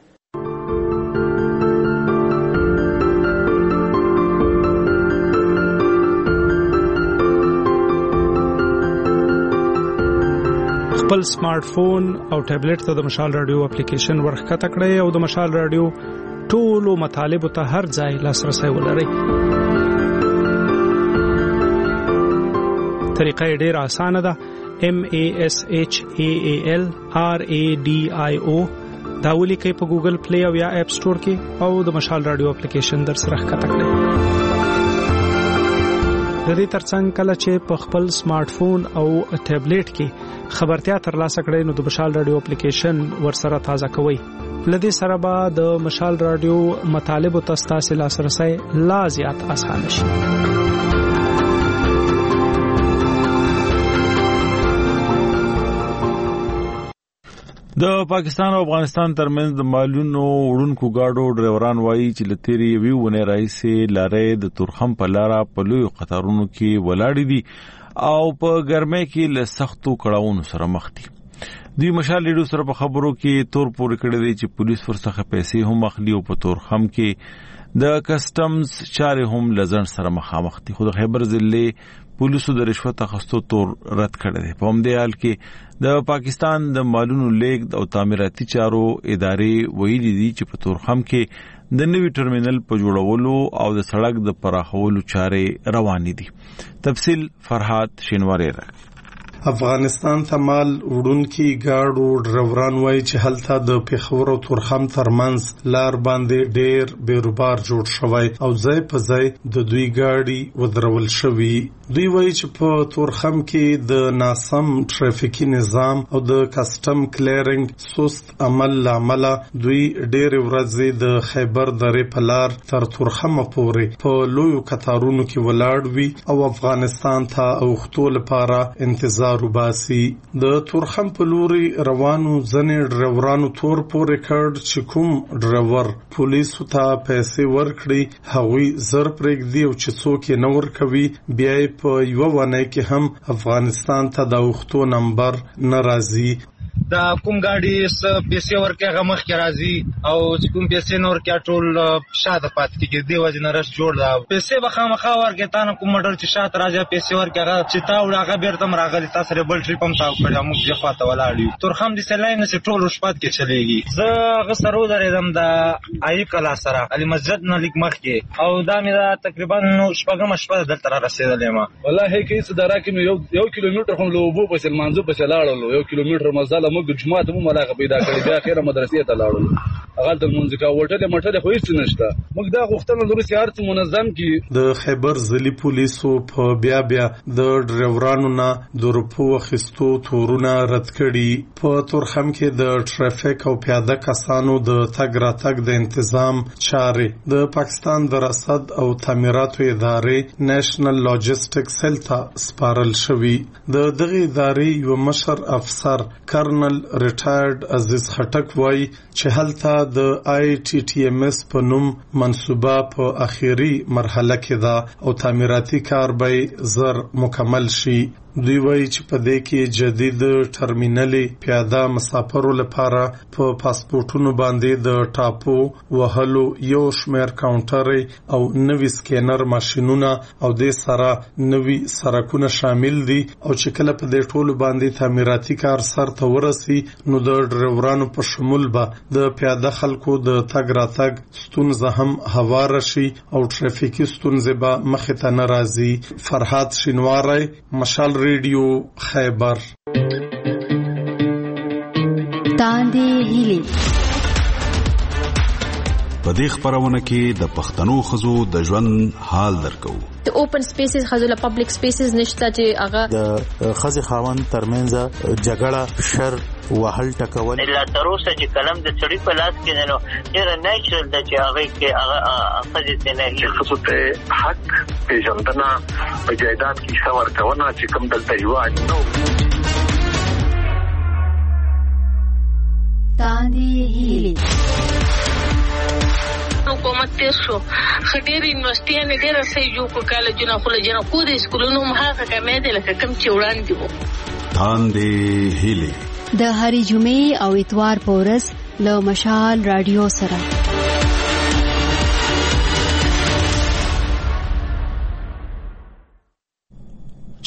خپل سمارټ فون او ټابلیټ ته د مشال رادیو اپلیکیشن ورخته کړئ او د مشال رادیو ټولو مطالب ته هر ځای لاسرسي ولرئ. طریقه ډیره اسانه ده. M A S H A A L R A D I O دا ولیکئ په ګوګل پلی او یا اپ سٹور کې او د مشال رادیو اپلیکیشن در سره ښکته کړئ. د دې ترڅنګ کله چې په خپل سمارټ فون او ټابلیټ کې خبرتیا ترلاسه کړئ نو د مشال رادیو اپلیکیشن ورسره تازه کوئ. لدې سره به د مشال رادیو مطالب او تاسو لاسرسي لا زیات اسانه شي. د پاکستان او افغانستان ترمنځ د مالونو وړونکو گاډو ډرایوران وایي چې لتيري وی ونه راځي لارې د تورخم په لارا په لوی قطارونو کې ولاړې دي او په ګرمۍ کې له سختو کړهونو سره مخ دي. دوی مشال لیډو سره په خبرو کې تور پورې کړی دی چې پولیس ورڅخه پیسې هم اخلي او په تورخم کې د کسٹمز چارې هم لزن سره مخامخ دي. خو د خیبر ضلع پولیسو د رشوت اخیستو تور رد کړی دی. په همدې حال کې د پاکستان د مالونو لیږد او تعمیراتي چارو ادارې ویلي دي چې په تورخم کې د نوي ټرمینل په جوړولو او د سړک د پراخولو چارې روانې دي. تفصیل فرحات شینواری راکړي. افغانستان ته مال وړونکي گاډو ډرایوران وایي چې هلته د پیښور او تورخم ترمنځ لار باندې ډېر بیروبار جوړ شوی او ځای په ځای د دوی گاډي ودرول شوی. دوی وایي چې په تورخم کې د ناسم ټریفیکي نظام او د کسٹم کلیرنګ سست عمل لامل دوی ډېر ورځې د خیبر درې په لار تر تورخم پورې په لویو قطارونو کې ولاړ وي او افغانستان ته اوختو لپاره انتظار روباسي. د تورخم په لوري روانو ځنې ډرایورانو تور پورې کړ چې کوم ډرایور پولیسو ته پیسې ورکړي هغوی زر پرېږدي او چې څوک یې نه ورکوي بیا په یو ونه کې هم افغانستان ته د اوختو نمبر نه راځي. دا کوم ګاډي س پیسې ورکه غمخ کې راځي او چې کوم پیسې نور کې ټول شاته پات کې دی وځي نرس جوړ دا پیسې بخامخا ورکه تا نه کوم مډر چې شاته راځي پیسې ورکه چې تا وړاغه بیرته مراغلي تاسو بل ټریپ هم تاو کړم موږ ځه خواته ولاړو. تورخم دي سلاین سه ټول شپات کې چلےږي. زه غسرو درېدم د ایوب کلا سره علي مسجد نه لیک مخ کې او دا مې دا تقریبا شپږم شپه دلته را رسیدلې ما والله کې څه درا کې یو یو کیلومتر هم لوبو په سلمانزو په لاړو یو کیلومتر مزاله موږ جمعه ته مو ملاقات پیدا کړې بیا اخیره مدرسې ته لاړو هغه د موزیکا وټه مټه خو هیڅ نشته. موږ دا غوښتنه لرو چې هرڅ منظم کی. د خیبر ضلع پولیسو په بیا بیا د ډرایورانو نه د روپو اخیستو تورونه رد کړي. په تورخم کې د ټریفیک او پیاده کسانو د تګ راتګ د تنظیم چارې د پاکستان د رصد او تعمیراتو ادارې نېشنل لاجستیک سیل ته سپارل شوی. د دغه ادارې یو مشر افسر کرنل ریټایرډ عزیز خټک وایي چې هلته د آی ټي ټي ایم اس په نوم منصوبه په اخیری مرحله کې ده او تعمیراتي کار به زر مکمل شي. دوی وایي چې په دې کې جدید ټرمینلي پیاده مسافرو لپاره په پاسپورتونو باندې د ټاپو وهلو یو شمیر کاونټر او نوي سکینر ماشينونه او د سره نوي سرکونه شامل دي او چې کله په دې ټولو باندې تعمیراتي کار سرته ورسي نو د ډرایورانو په شمول به د پیاده خلکو د تګ راتګ ستونزه هم هوار شي او ټریفیکي ستونزې به مخې ته نه راځي. فرحات شینواری، مشال ریډیو، خیبر. تاندې هیلې په دې خبرونه کې د پښتنو خزو د ژوند حال درکو. د اوپن سپیسز خزو له پبلک سپیسز نشته چې هغه د خزي خاوند ترمنځ جګړه شر وهل ټکول الا تر اوسه چې کلم د چړې په لاس کې نه نو ډېر نیچرل د چې هغه کې هغه خزي ته نه خصوص ته حق پیژندنه په جایداد کې څور کونه چې کوم دلته یو نو تاندې هیلې حکومت تیر شو خډیر یونیورسيټي ډېر سې جو کو کالجونه خو له جنا کو د سکولونو مخه کمې دي لکه کم چې وړاندې وو. تاندې هیلې د هری جمعې او اتوار په ورځ له مشال رادیو سره.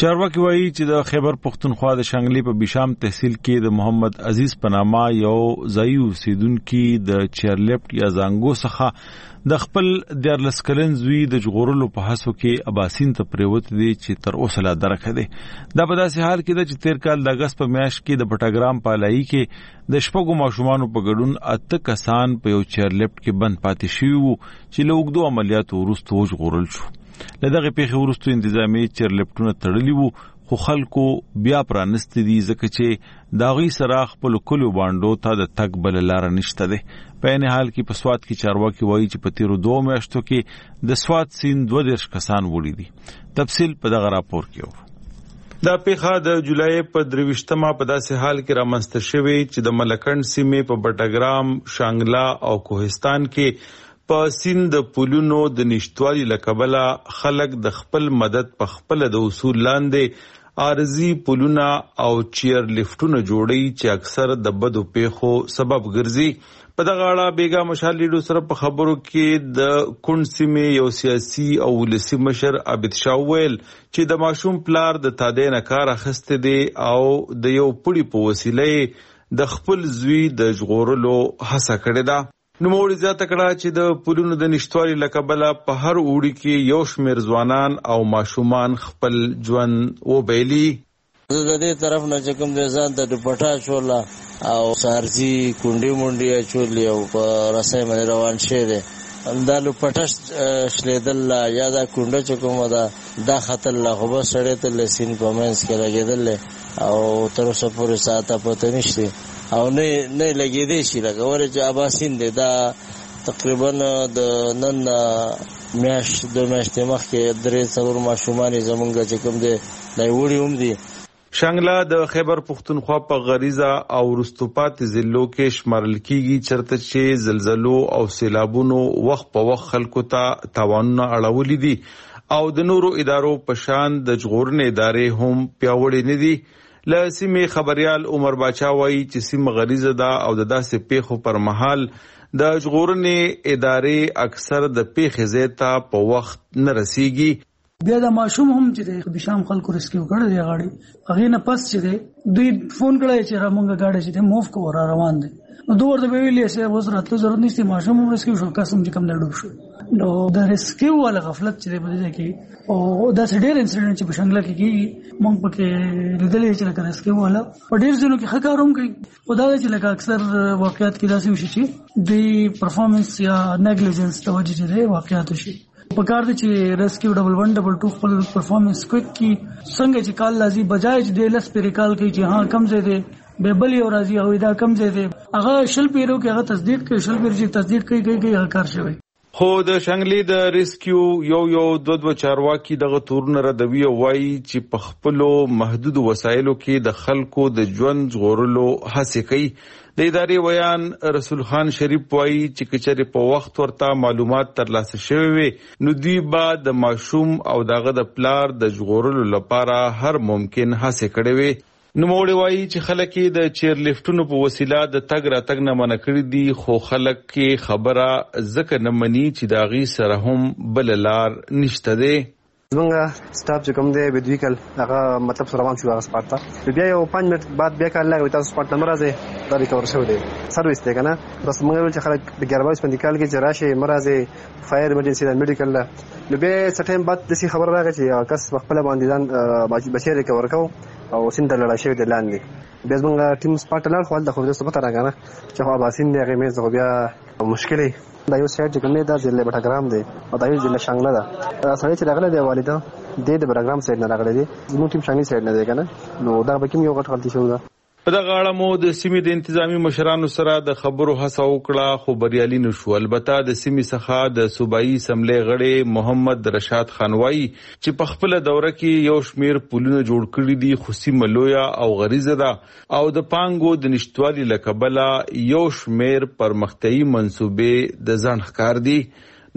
چارواکي وایي چې د خیبر پختونخوا د شانګلې په بشام تحصیل کې د محمد عزیز پنامه یو ځایي اوسیدونکي د چیرلیفټ یا زانګو څخه د خپل دیارلس کلن زوی د ژغورلو په هڅو کې اباسین ته پریوت دي چې تر اوسه لا درکه دي. دا په داسې حال کې ده چې تیر کال د اگست په میاشت کې د پټاګرام پالایي کې د شپږو ماشومانو په ګډون اته کسان په یو چیرلیفټ کې بند پاتې شوي وو چې له اوږدو عملیاتو وروسته وژغورل شو. له دغې پیښې وروسته انتظامي چیرلیفټونه تړلي وو، خو خلکو بیا پرانستي دي ځکه چې د هغوی سره خپلو کلیو بانډو ته د تګ بله لاره نشته دی. په عین حال کې په سوات کې چارواکي وایي چې په تیرو دوو میاشتو کې د سوات سیند دوه دېرش کسان وړي دي. تفصیل په دغه راپور کې و. دا پیښه د جولای په درویشتمه په داسې حال کې رامنځته شوې چې د ملکنډ سیمې په بټګرام، شانګلا او کوهستان کې په سیند د پولونو د نشتوالي له کبله خلک د خپل مدد په خپله د اصول لاندې عارضي پولونه او چیر لفټونه جوړي چې اکثر د بدو پیښو سبب ګرځي. په دغه اړه بیګا مشال لیډو سره په خبرو کې د کونډ سیمې یو سیاسي او ولسي مشر عابد شاه ویل چې د ماشوم پلار د تادې نه کار اخیستی دی او د یو پړي په وسیله د خپل زوی د ژغورلو هڅه کړې ده. نوموړي زیاته کړه چې د پولونو د نشتوالي له کبله په هر اوړي کې یو شمېر ځوانان او ماشومان خپل ژوند وبایلي. زه د دې طرف نه چې کوم دی ځان ته دوپټه اچوله او سارزي کونډې مونډې اچولې او په رسۍ باندې روان شوی دی. دا لوپټه شلیدل یا دا کونډه چې کومه ده دا ختله، خو بس سړی ته له سیند په منځ کې لګېدلی او تر اوسه پورې ساعته پته نشته او نه نه لګېدی شي. لکه ولې چې اباسین دی دا تقریبا د نن میاشت دوه میاشتې مخکې درې څلور ماشومان یې زمونږ چې کوم دی دا یې وړي هم دي. شانګلا د خیبر پختونخوا په غریزه او وروستو پاتې ضلعو کې شمارل کیږي چرته چې زلزلو او سیلابونو وخت په وخت خلکو ته تاوانونه اړولي دي او د نورو ادارو په شان د ژغورنې ادارې هم پیاوړې نه دي. له سیمې خبریال عمر باچا وایي چې سیمه غریزه ده او د داسې پیښو پر مهال د ژغورنې ادارې اکثر د پیښې ځای ته په وخت نه رسیږي. بیا د ماشوم هم چې د بشام خلکو ریسکیو کړی دی غاړي هغې نه پس چې دی دوی فون کړی چې رامونږه گاډی چې دی موف کوو را روان دی. نو دوی ورته به ویلي چې اوس راتلو ضرورت نشته، ماشوم هم ریسکیو شو، کس هم چې کوم دی ډوب شو. نو د ریسکیو والا غفلت چې دی په دې کې او داسې ډېر انسیډنټ چې په شانګله کې کېږي موږ پکې لیدلی چې لکه ریسکیو والا په ډېر ځینو کې ښه کار هم کوي. خو دا دی چې لکه اکثر واقعات کې داسې وشي چې دوی پرفارمنس یا نیګلیجنس د وجې چې دی واقعات وشي. په کار دی چې ریسکیو ډبل ون ډبل ټو خپل پرفارمنس کویک کی څنګه چې کال لازم بجای چې د لس پیر کال کوي چې ها کم ځای دی به بل یو راځي او دا کم ځای دی هغه شل پیرو کې هغه تصدیق کوي، شل پیر چې تصدیق کوي کوي هغه کار شوی. خو د شانګلې د ریسکیو یو یو دوه دوه چارواکي دغه تورونه ردوي او وایي چې په خپلو محدود وسایلو کې د خلکو د ژوند ژغورلو هڅې کوي. د ادارې ویان رسول خان شریف وایي چې کچره په وخت ورته معلومات ترلاسه شوي وي نو دوی به د ماشوم او دغه د پلار د ژغورلو لپاره هر ممکن هڅې کړې وي. نوموړي وایي چې خلک یې د چیر لفټونو په وسیله د تګ راتګ نه منع کړي دي، خو خلک کې خبره ځکه نه مني چې د هغې سره هم بله لار نشته دی. زمونږ سټاف چې کوم دی ود ویکل هغه مطلب سره روان شو هغه سپاټ ته بیا یو پنځه منټ بعد بیا کار لګوي تاسو سپاټ نه راځي دا ریکور شوی دی سرویس دی کنه. بس موږ ویل چې خلک د ګرباوس باندې کال کې چې راشي مرزه فایر ایمرجنسي د میډیکل نو به سټایم بعد د سی خبر راغی چې کس خپل باندې ځان بچی ریکور کو او سند لړا شوی دی لاندې. بیا زمونږ ټیم سپاټ لاړ خو د خو د ثبوت راغنه چې خو اباسین دی هغه مې زه بیا مشکلې دا یو سایت چې کوم دی دا ضلع بټګرام دی او دا یو ضلع شانګله ده. سړی چې راغلی دی والده د د بټګرام سایت نه راغلی دی، زموږ ټیم شانګلي سایت نه دی کنه. نو دا به کوم یو غټ غلطي شوی ده. په دغه اړه مو د سیمې د انتظامی مشرانو سره د خبرو هڅه وکړه خو بریالي نه شو. البته د سیمې څخه د صوبایي اسمبلی غړی محمد رشاد خان وایي چې په خپله دوره کې یو شمېر پولونه جوړ کړي دي خو سیمه لویه او غریزه ده او د پانګو د نشتوالي له کبله یو شمېر پرمختیایي منصوبې د ځنډ ښکار دي.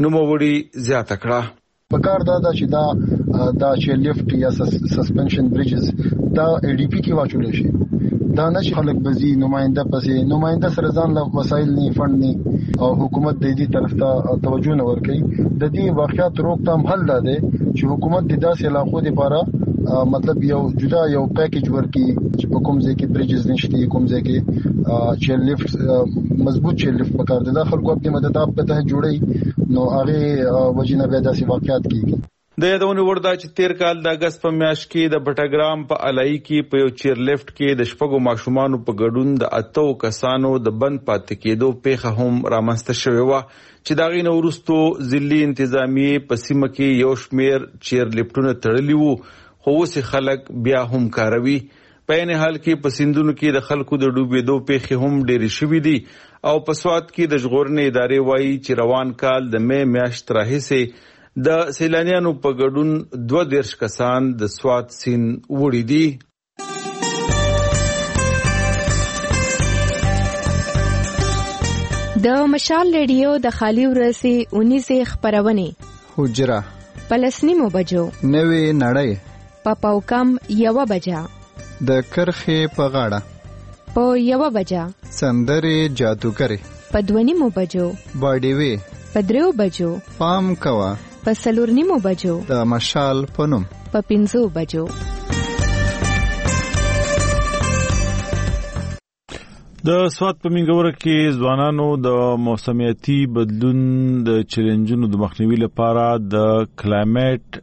نوموړي زیاته کړه پکار دا دا چې دا دا چې لیفټ یا سسپنشن بریجز دا ای ډی پی کې واچول شي. دا نه چې خلک بزي نماینده پسې نماینده سره ځان له وسایل نه فند نه او حکومت د دې طرف ته توجه نه ورکوي. د دې واقعیت روکتام حل ده چې حکومت د داسې علاقو لپاره مطلب یو جدا یو پیکیج ورکی چې په کوم ځای کې بریجز نشته کوم ځای کې چې لیفت مضبوط چې لیفت پکار دي دا خلکو په مدد اپ په ته جوړي نو هغه وجنه به داسې واقعیت کیږي. د یادونه وردا چې تیر کال د اگست په میاشت کې د بټګرام په علای کې په یو چیر لیفت کې د شپږو ماشومانو په ګډون د اتو کسانو د بند پاتې کېدو پیښه هم رامنځته شوې و چې دا غي نو ورستو ځلي انتظامی په سیمه کې یو شمیر چیر لیفتونه تړلي وو خو اوس خلک بیا هم کاروي. په عین حال کې په سیندونو کې د خلکو د ډوبېدو پیښې هم ډېرې شوې دي او په سواد کې د ژغورنې ادارې وایي چې روان کال د مې میاشت راهیسې د سیلانیانو په ګډون دوه دیرش کسان د سواد سیند وړي دي. د مشال ریډیو د خالی ورځې اونیزه خبرونه حجره پلسنیمو بجو نوې نړۍ پاپاو کم یو بجا د کرخې په غاړه په یو بجا سندرې جادوګری په دونیمو بجو باډیوي په دریو بجو پام کوا په سلورنیمو بجو د مشال پنوم په پنځو بجو. د سواد په منګوره کې ځوانانو د موسمیاتي بدلون د چیلنجونو د مخنیوي لپاره د کلایمټ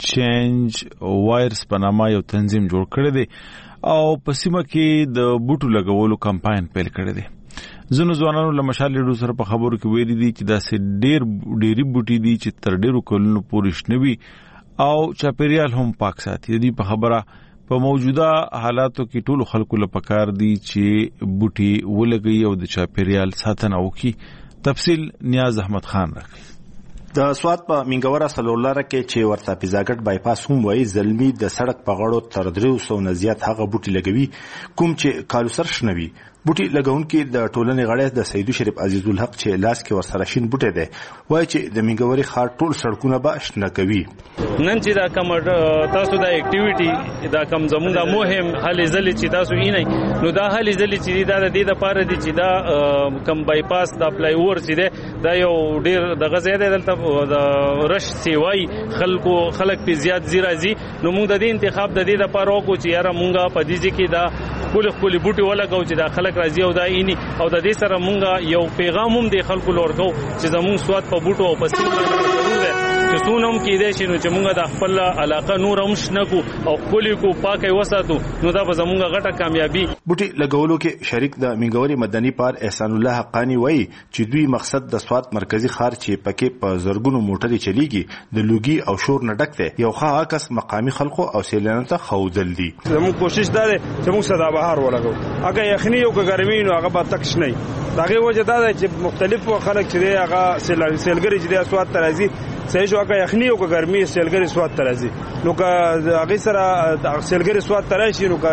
چینج وایرس په نامه یو تنظیم جوړ کړی دی او په سیمه کې د بوټو لګولو کمپاین پیل کړی دی. ځینو ځوانانو له مشال ریډیو سره په خبرو کې ویلي دي چې داسې ډېر ډېری بوټي دي چې تر ډېرو کلونو پورې شنه وي او چاپیریال هم پاک ساتي. د دې په خبره په موجوده حالاتو کې ټولو خلکو له پکار دي چې بوټي ولګي او د چاپیریال ساتنه وکړي. تفصیل نیاز احمد خان راکړي. د سواد په منګوره سلولاره کې چې ورته پیزاګټ بایپاس هم وایي زلمی د سړک په غاړو تر درې سوه نه زیات هغه بوټي لګوي کوم چې کالو سر شنوي. بوټي لګونکي د ټولنې غړی د سیدو شریف عزیز الحق چې لاس کې ورسره شین بوټي دی وایي چې د منګوري ښار ټول سړکونه به شنه کوي. نن چې دا کوم تاسو د اکټیویټي دا کوم زموږ د مهم هلې ځلې چې تاسو یې نه نو دا هلې ځلې چې دا د دې لپاره دي چې دا کوم بایپاس د اپلای اور چې دی دا یو ډیر د غزې دی دلته د رش سیوای خلکو خلک په زیات زیرا زی نو موږ د دې انتخاب د دې لپاره وکړو چې یاره مونږه په دې کې دا خپل خپل بوټي ولګو چې دا خلک راځي او دا اینی او د دې سره مونږه یو پیغام هم د خلکو لورکو چې زموږ سواد په بوټو او په سیمه کې ضرور ده چې څونم کې دې شنو چې مونږه د خپل علاقه نور هم شنکو او خپل کو پاکي وساتو نو دا به زموږه غټه کامیابی. بوټي لګولو کې شریک د منګوري مدني پار احسان الله حقانی وایي چې دوی مقصد د سواد مرکزی ښار چې پکې په زرګونو موټرې چلیږي د لوګي او شور نه ډک دی یو ښه عکس مقامی خلکو او سیلانیانو ته ښودل دي. زموږ کوشش دا ده چې موږ ساده بهار ولګو هغه یخني او ګرمي نو هغه به تک شنی دغه وجه دا ده چې مختلف خلک چې هغه سیلګری چې د سواد ترازی صحیح شو هغه یخني او ګرمي سیلګری سواد ترازی نو که هغه سره سیلګری سواد تراشي نو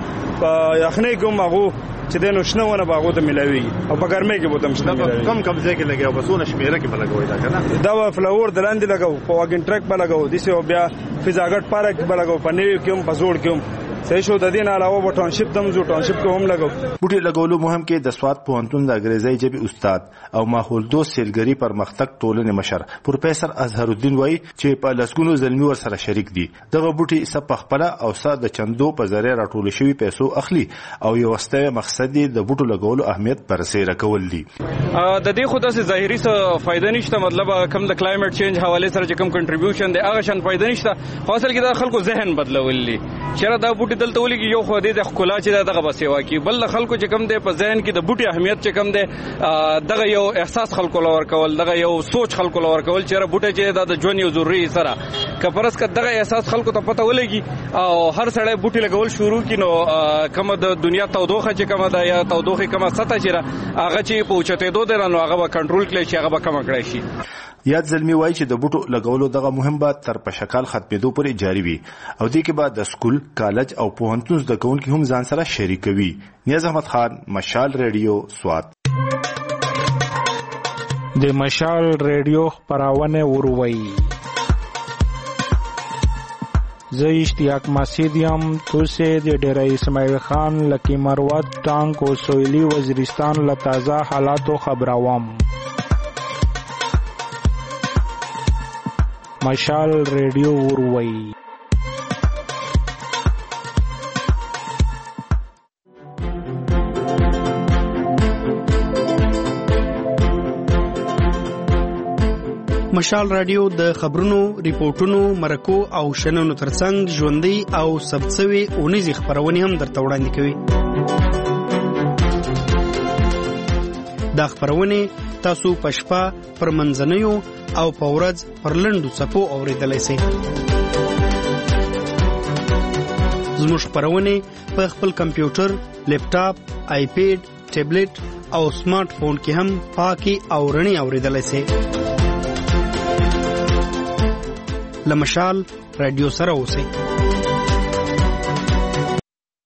که یخني کوم هغه چې د نوښنونه باغو ته ملاوي او په ګرمۍ کې بوتم شنه کم کم ځای کې لګي او بسونه شمیره کې بلګوي دا کنه دا فلاور دلاندې لګاو په واګن ټرک بلګاو د سیو بیا فزاګټ پارک بلګاو په نیو کې هم په زوړ کې هم صحیح شو د دین علاوه په ټاونشپ دم زو ټاونشپ کې هم لګاو. بوټي لګولو مهم کې د سواد پوهنتون د انګریزي ژبې استاد او ماحول دوست سیلګری پرمختګ ټولنې مشر پروفیسور اظهر الدین وایي چې په لسګونو زلمی ور سره شریک دي. دغه بوټي سپ خپل او ساده د چندو په ذریعہ راټول شوی پیسو اخلي او یو واستوي مقصد دی د بوټو لګولو اهمیت برسېره کول دي. د دې خو داسې ظاهري څه فائدہ نشته مطلب کم د کلایمټ چینج حواله سره چې کم کنټریبیوشن دی هغه شان فائدہ نشته خو اصل کې د خلکو ذهن بدلول دي چې دا بوټي دلته ولګي یو خو دې د خلا چې دغه بسیوا کی بل خلکو چې کم دی په ذهن کې د بوټي اهمیت چې کم دی دغه یو احساس خلکو لور کول دغه یو سوچ خلکو لور کول چې بوټي چې د ژوند یو ضروري سره کفرس ک دغه احساس خلکو ته پته ولګي او هر سړی بوټي لګول شروع کینو کوم د دنیا تودوخه چې کوم د یا تودوخه کوم سطح چې هغه چې پوښتې دوه درنو هغه به کنټرول کړي شي هغه به کم کړي شي. یاد زلمی وایي چې د بوټو لګولو دغه مهم به تر په شکل ختمېدو پورې جاری وي او دې کې به د سکول کالج او پوهنتون زده کوونکي هم ځان سره شریکوي. نیاز احمد خان مشال ریډیو سواد. د مشال ریډیو خبرونه وروي زه اشتیاق مسیدیم توسه د ډیره اسماعیل خان لکی مروت ټانک او سویلی وزیرستان له تازه حالاتو خبروم. مشال ریډیو وروي مشال رادیو د خبرونو، ریپورتونو، مرکو او شننو ترڅنګ ژوندۍ او ثبتسوي اونیزې خبرونه هم درته وړاندې کوي. دا خبرونه تاسو په شپه، پر منځنیو او په ورځ پر لنډو څپو اورېدلای شئ. زموږ خبرونه په خپل کمپیوټر، لیپټاپ، آیپیډ، ټابلیټ او سمارټ فون کې هم پاکي او رڼي اورېدلای شئ. لمشال رادیو سره اوسئ.